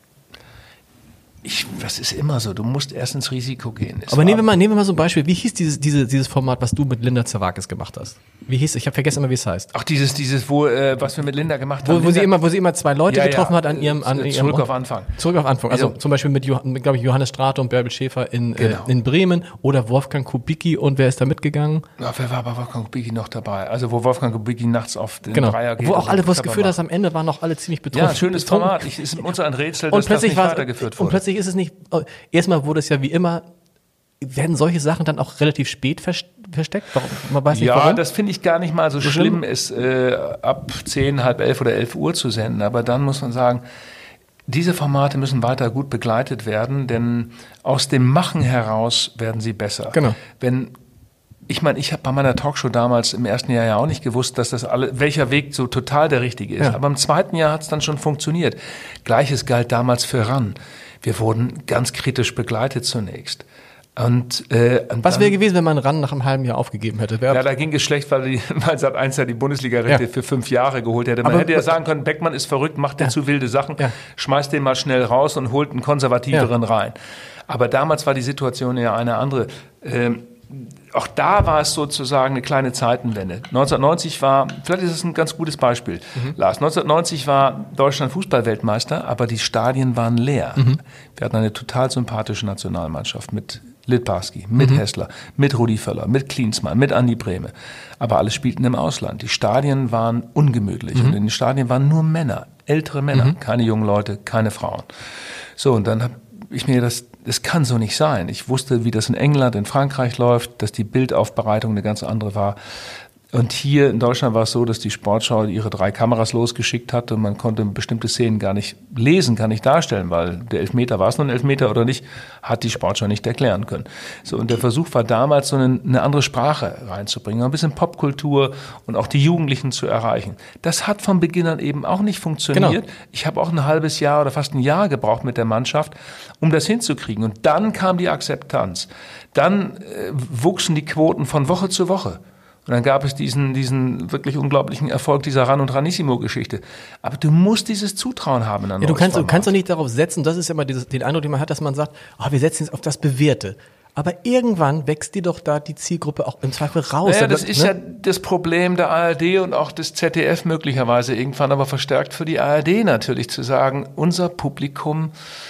Ich, das ist immer so, du musst erst ins Risiko gehen. Es Aber nehmen wir mal, nehmen wir mal so ein Beispiel. Wie hieß dieses, diese, dieses Format, was du mit Linda Zerwakis gemacht hast? Wie hieß es? Ich habe vergessen immer, wie es heißt. Ach, dieses, dieses, wo, äh, was wir mit Linda gemacht wo, haben. Wo Linda, sie immer, wo sie immer zwei Leute ja, getroffen ja. hat an ihrem, an Zurück ihrem, auf Anfang. Zurück auf Anfang. Also ja. zum Beispiel mit, mit glaube ich, Johannes Strate und Bärbel Schäfer in, genau. äh, in Bremen oder Wolfgang Kubicki und wer ist da mitgegangen? Ja, wer war bei Wolfgang Kubicki noch dabei? Also wo Wolfgang Kubicki nachts auf den genau. Dreier geht. Wo auch alle, wo das Gefühl Gefühl hast, am Ende waren noch alle ziemlich betroffen. Ja, schönes betrunken. Format. Ich, ist uns ein Rätsel, dass und plötzlich das nicht war, weitergeführt wurde. Und plötzlich ist es nicht, erstmal wurde es ja wie immer, werden solche Sachen dann auch relativ spät versteckt? Warum? Man weiß nicht, ja, warum. das finde ich gar nicht mal so, so schlimm, ist äh, ab zehn, halb elf oder elf Uhr zu senden. Aber dann muss man sagen, diese Formate müssen weiter gut begleitet werden, denn aus dem Machen heraus werden sie besser. Genau. Wenn Ich meine, ich habe bei meiner Talkshow damals im ersten Jahr ja auch nicht gewusst, dass das alle, welcher Weg so total der richtige ist. Ja. Aber im zweiten Jahr hat es dann schon funktioniert. Gleiches galt damals für R A N. Wir wurden ganz kritisch begleitet zunächst. Und, äh, und was wäre gewesen, wenn man R A N nach einem halben Jahr aufgegeben hätte? Wer ja, da ging es schlecht, weil, die, weil Sat eins ja die Bundesliga-Rechte ja. für fünf Jahre geholt hätte. Man Aber, hätte ja sagen können, Beckmann ist verrückt, macht ja zu wilde Sachen, ja. schmeißt den mal schnell raus und holt einen konservativeren ja. rein. Aber damals war die Situation ja eine andere. Ähm, Auch da war es sozusagen eine kleine Zeitenwende. neunzehnhundertneunzig war, vielleicht ist es ein ganz gutes Beispiel, mhm. Lars, neunzehnhundertneunzig war Deutschland Fußballweltmeister, aber die Stadien waren leer. Mhm. Wir hatten eine total sympathische Nationalmannschaft mit Littbarski, mit mhm. Hessler, mit Rudi Völler, mit Klinsmann, mit Andi Brehme. Aber alle spielten im Ausland. Die Stadien waren ungemütlich mhm. und in den Stadien waren nur Männer, ältere Männer, mhm. keine jungen Leute, keine Frauen. So, und dann habe ich mir das Das kann so nicht sein. Ich wusste, wie das in England, in Frankreich läuft, dass die Bildaufbereitung eine ganz andere war. Und hier in Deutschland war es so, dass die Sportschau ihre drei Kameras losgeschickt hat und man konnte bestimmte Szenen gar nicht lesen, gar nicht darstellen, weil der Elfmeter, war es nun ein Elfmeter oder nicht, hat die Sportschau nicht erklären können. So, und der Versuch war damals, so eine, eine andere Sprache reinzubringen, ein bisschen Popkultur und auch die Jugendlichen zu erreichen. Das hat von Beginn an eben auch nicht funktioniert. Genau. Ich habe auch ein halbes Jahr oder fast ein Jahr gebraucht mit der Mannschaft, um das hinzukriegen. Und dann kam die Akzeptanz. Dann äh, wuchsen die Quoten von Woche zu Woche. Und dann gab es diesen, diesen wirklich unglaublichen Erfolg dieser R A N- und Ranissimo-Geschichte. Aber du musst dieses Zutrauen haben in ein ja, neues du kannst, Format. Du kannst doch nicht darauf setzen, das ist ja immer dieses, den Eindruck, den man hat, dass man sagt, oh, wir setzen jetzt auf das Bewährte. Aber irgendwann wächst dir doch da die Zielgruppe auch im Zweifel raus. Naja, das wird, ist ne? ja das Problem der A R D und auch des Z D F möglicherweise irgendwann, aber verstärkt für die A R D natürlich, zu sagen, unser Publikum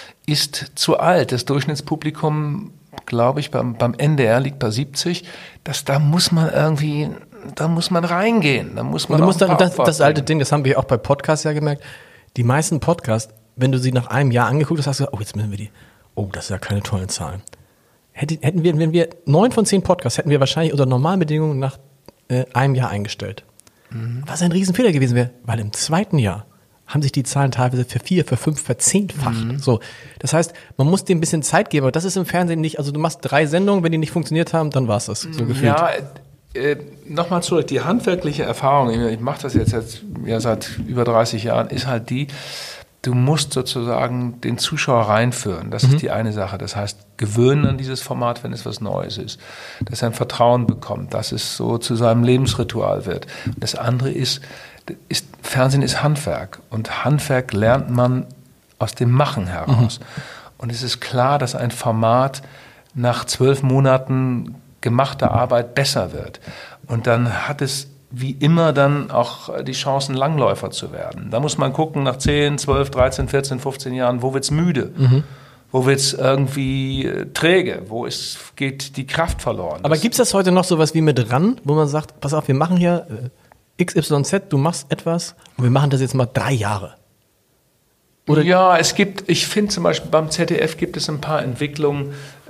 ist zu alt. Das Durchschnittspublikum, glaube ich, beim, beim N D R liegt bei siebzig. Das, da muss man irgendwie, da muss man reingehen. Da muss man und du auch musst dann, das, das alte Ding, das haben wir auch bei Podcasts ja gemerkt. Die meisten Podcasts, wenn du sie nach einem Jahr angeguckt hast, hast du gesagt, oh, jetzt müssen wir die, oh, das sind ja keine tollen Zahlen. Hätten, hätten wir, wenn wir neun von zehn Podcasts, hätten wir wahrscheinlich unter normalen Bedingungen nach äh, einem Jahr eingestellt. Mhm. Was ein Riesenfehler gewesen wäre, weil im zweiten Jahr haben sich die Zahlen teilweise für vier, für fünf, verzehnfacht. Mhm. So, das heißt, man muss dem ein bisschen Zeit geben. Aber das ist im Fernsehen nicht. Also du machst drei Sendungen, wenn die nicht funktioniert haben, dann war's das. So gefühlt. Ja, äh, nochmal zurück. Die handwerkliche Erfahrung, ich mache das jetzt, jetzt ja, seit über dreißig Jahren, ist halt die, du musst sozusagen den Zuschauer reinführen. Das mhm. ist die eine Sache. Das heißt, gewöhnen an dieses Format, wenn es was Neues ist. Dass er ein Vertrauen bekommt, dass es so zu seinem Lebensritual wird. Das andere ist, ist Fernsehen ist Handwerk. Und Handwerk lernt man aus dem Machen heraus. Mhm. Und es ist klar, dass ein Format nach zwölf Monaten gemachter Arbeit besser wird. Und dann hat es wie immer dann auch die Chancen, Langläufer zu werden. Da muss man gucken, nach zehn, zwölf, dreizehn, vierzehn, fünfzehn Jahren, wo wird's müde? Mhm. Wo wird's irgendwie träge? Wo ist, geht die Kraft verloren? Aber gibt's das heute noch sowas wie mit ran, wo man sagt, pass auf, wir machen hier X Y Z, du machst etwas und wir machen das jetzt mal drei Jahre? Oder? Ja, es gibt, ich finde zum Beispiel beim Z D F gibt es ein paar Entwicklungen,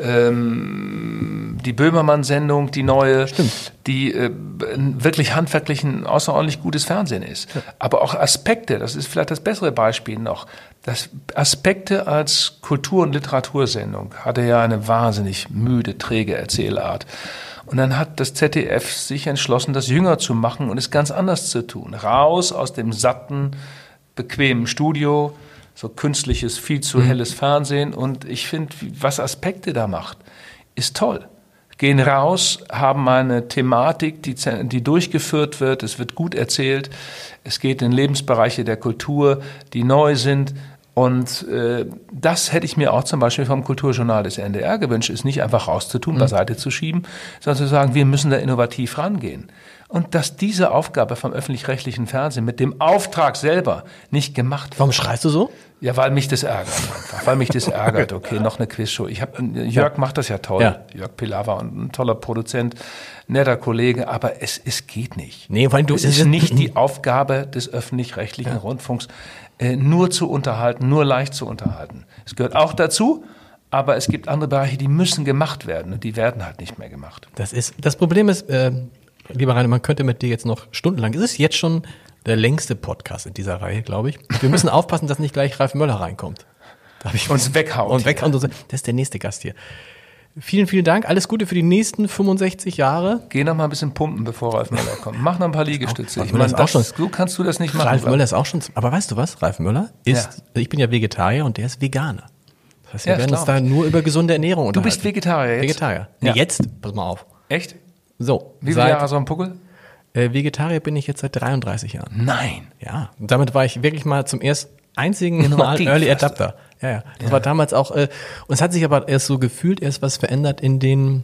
ähm, die Böhmermann-Sendung, die neue, Stimmt. die äh, wirklich handwerklich ein außerordentlich gutes Fernsehen ist. Ja. Aber auch Aspekte, das ist vielleicht das bessere Beispiel noch, das Aspekte als Kultur- und Literatursendung hatte ja eine wahnsinnig müde, träge Erzählart. Und dann hat das Z D F sich entschlossen, das jünger zu machen und es ganz anders zu tun. Raus aus dem satten, bequemen Studio, so künstliches, viel zu helles Fernsehen. Und ich finde, was Aspekte da macht, ist toll. Gehen raus, haben eine Thematik, die, die durchgeführt wird. Es wird gut erzählt. Es geht in Lebensbereiche der Kultur, die neu sind. Und äh, das hätte ich mir auch zum Beispiel vom Kulturjournal des N D R gewünscht, ist nicht einfach rauszutun, mhm. beiseite zu schieben, sondern zu sagen, wir müssen da innovativ rangehen. Und dass diese Aufgabe vom öffentlich-rechtlichen Fernsehen mit dem Auftrag selber nicht gemacht wird. Warum schreist du so? Ja, weil mich das ärgert einfach. Weil mich das ärgert. Okay, noch eine Quizshow. Ich hab, Jörg ja. macht das ja toll. Ja. Jörg Pilawa, und ein toller Produzent, netter Kollege, aber es, es geht nicht. Nee, weil du, es ist nicht die Aufgabe des öffentlich-rechtlichen ja. Rundfunks, äh, nur zu unterhalten, nur leicht zu unterhalten. Es gehört auch dazu, aber es gibt andere Bereiche, die müssen gemacht werden und die werden halt nicht mehr gemacht. Das ist, das Problem ist, äh, lieber Rainer, man könnte mit dir jetzt noch stundenlang, es ist jetzt schon der längste Podcast in dieser Reihe, glaube ich. Wir müssen aufpassen, dass nicht gleich Ralf Möller reinkommt. Da ich uns weghaut. Und weghaut. Das ist der nächste Gast hier. Vielen, vielen Dank. Alles Gute für die nächsten fünfundsechzig Jahre. Geh noch mal ein bisschen pumpen, bevor Ralf Möller kommt. Mach noch ein paar Liegestütze. Ich meine, das, so kannst du das nicht machen. Ralf Möller ist auch schon, aber weißt du was? Ralf Möller ist, ja. ich bin ja Vegetarier und der ist Veganer. Das heißt, wir ja, werden uns da nur über gesunde Ernährung unterhalten. Du bist Vegetarier jetzt? Vegetarier. Nee, ja. Jetzt, pass mal auf. Echt? So. Wie viele Jahre so ein Puckel? Äh, Vegetarier bin ich jetzt seit dreiunddreißig Jahren. Nein. Ja. Und damit war ich wirklich mal zum ersten einzigen Mal Early Adapter. Ja, ja. Das ja. war damals auch, äh, und es hat sich aber erst so gefühlt, erst was verändert in den,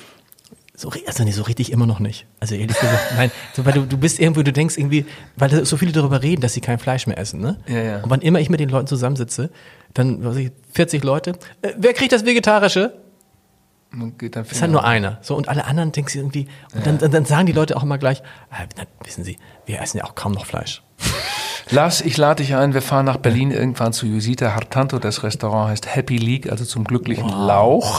so, also nicht so richtig immer noch nicht. Also ehrlich gesagt, nein, so, weil du, du bist irgendwo, du denkst irgendwie, weil da so viele darüber reden, dass sie kein Fleisch mehr essen, ne? Ja, ja. Und wann immer ich mit den Leuten zusammensitze, dann, was weiß ich, vierzig Leute, äh, wer kriegt das Vegetarische? Geht dann das hat nur einer. So, und alle anderen denken sie irgendwie, und ja. dann, dann, dann sagen die Leute auch immer gleich, ah, na, wissen Sie, wir essen ja auch kaum noch Fleisch. Lars, ich lade dich ein, wir fahren nach Berlin irgendwann zu Jusita Hartanto, das Restaurant heißt Happy League, also zum glücklichen wow. Lauch.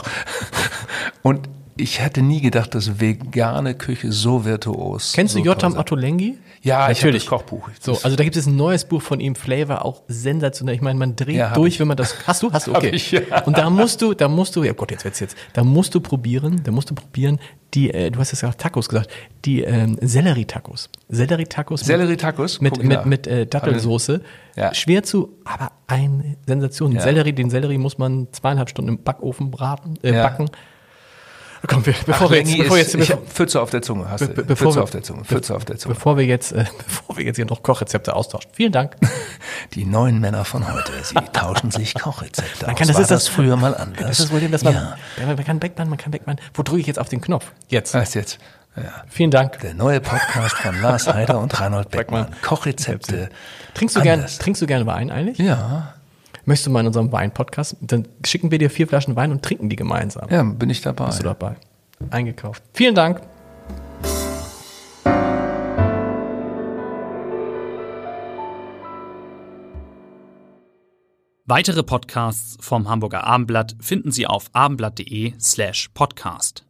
Und ich hätte nie gedacht, dass vegane Küche so virtuos. Kennst so du Jotam Ottolenghi? Ja, natürlich. Ich habe das Kochbuch. So, also da gibt es ein neues Buch von ihm, Flavor, auch sensationell. Ich meine, man dreht ja, durch, ich. wenn man das. Hast du? Hast du? Okay. Ich, ja. Und da musst du, da musst du, ja Gott, jetzt wird's jetzt. Da musst du probieren, da musst du probieren, die, äh, du hast jetzt gerade Tacos gesagt, die ähm, Sellerie-Tacos. Sellerie-Tacos. Sellerie-Tacos? Mit, mit, mit, mit äh, Dattelsoße. Ja. Schwer zu, aber eine Sensation. Ja. Sellerie, den Sellerie muss man zweieinhalb Stunden im Backofen braten, äh, ja. backen. Komm, wir, bevor Ach, wir jetzt, bevor jetzt, ich hab Pfütze auf der Zunge, hast du. Be, bevor Pfütze wir, auf der Zunge, Pfütze auf der Zunge. Bevor wir jetzt, äh, bevor wir jetzt hier noch Kochrezepte austauschen. Vielen Dank. Die neuen Männer von heute, sie tauschen sich Kochrezepte man kann, aus. Das War ist das, das früher mal anders. Das ist das Problem, dass man, ja. man kann Beckmann, man kann Beckmann. Wo drücke ich jetzt auf den Knopf? Jetzt. Was jetzt? Ja. Vielen Dank. Der neue Podcast von Lars Heider und Reinhold Beckmann. Beckmann. Kochrezepte. Trinkst du gerne, trinkst du gerne Wein eigentlich? Ja. Möchtest du mal in unserem Wein-Podcast? Dann schicken wir dir vier Flaschen Wein und trinken die gemeinsam. Ja, bin ich dabei. Bist du dabei? Eingekauft. Vielen Dank. Weitere Podcasts vom Hamburger Abendblatt finden Sie auf abendblatt.de slash podcast.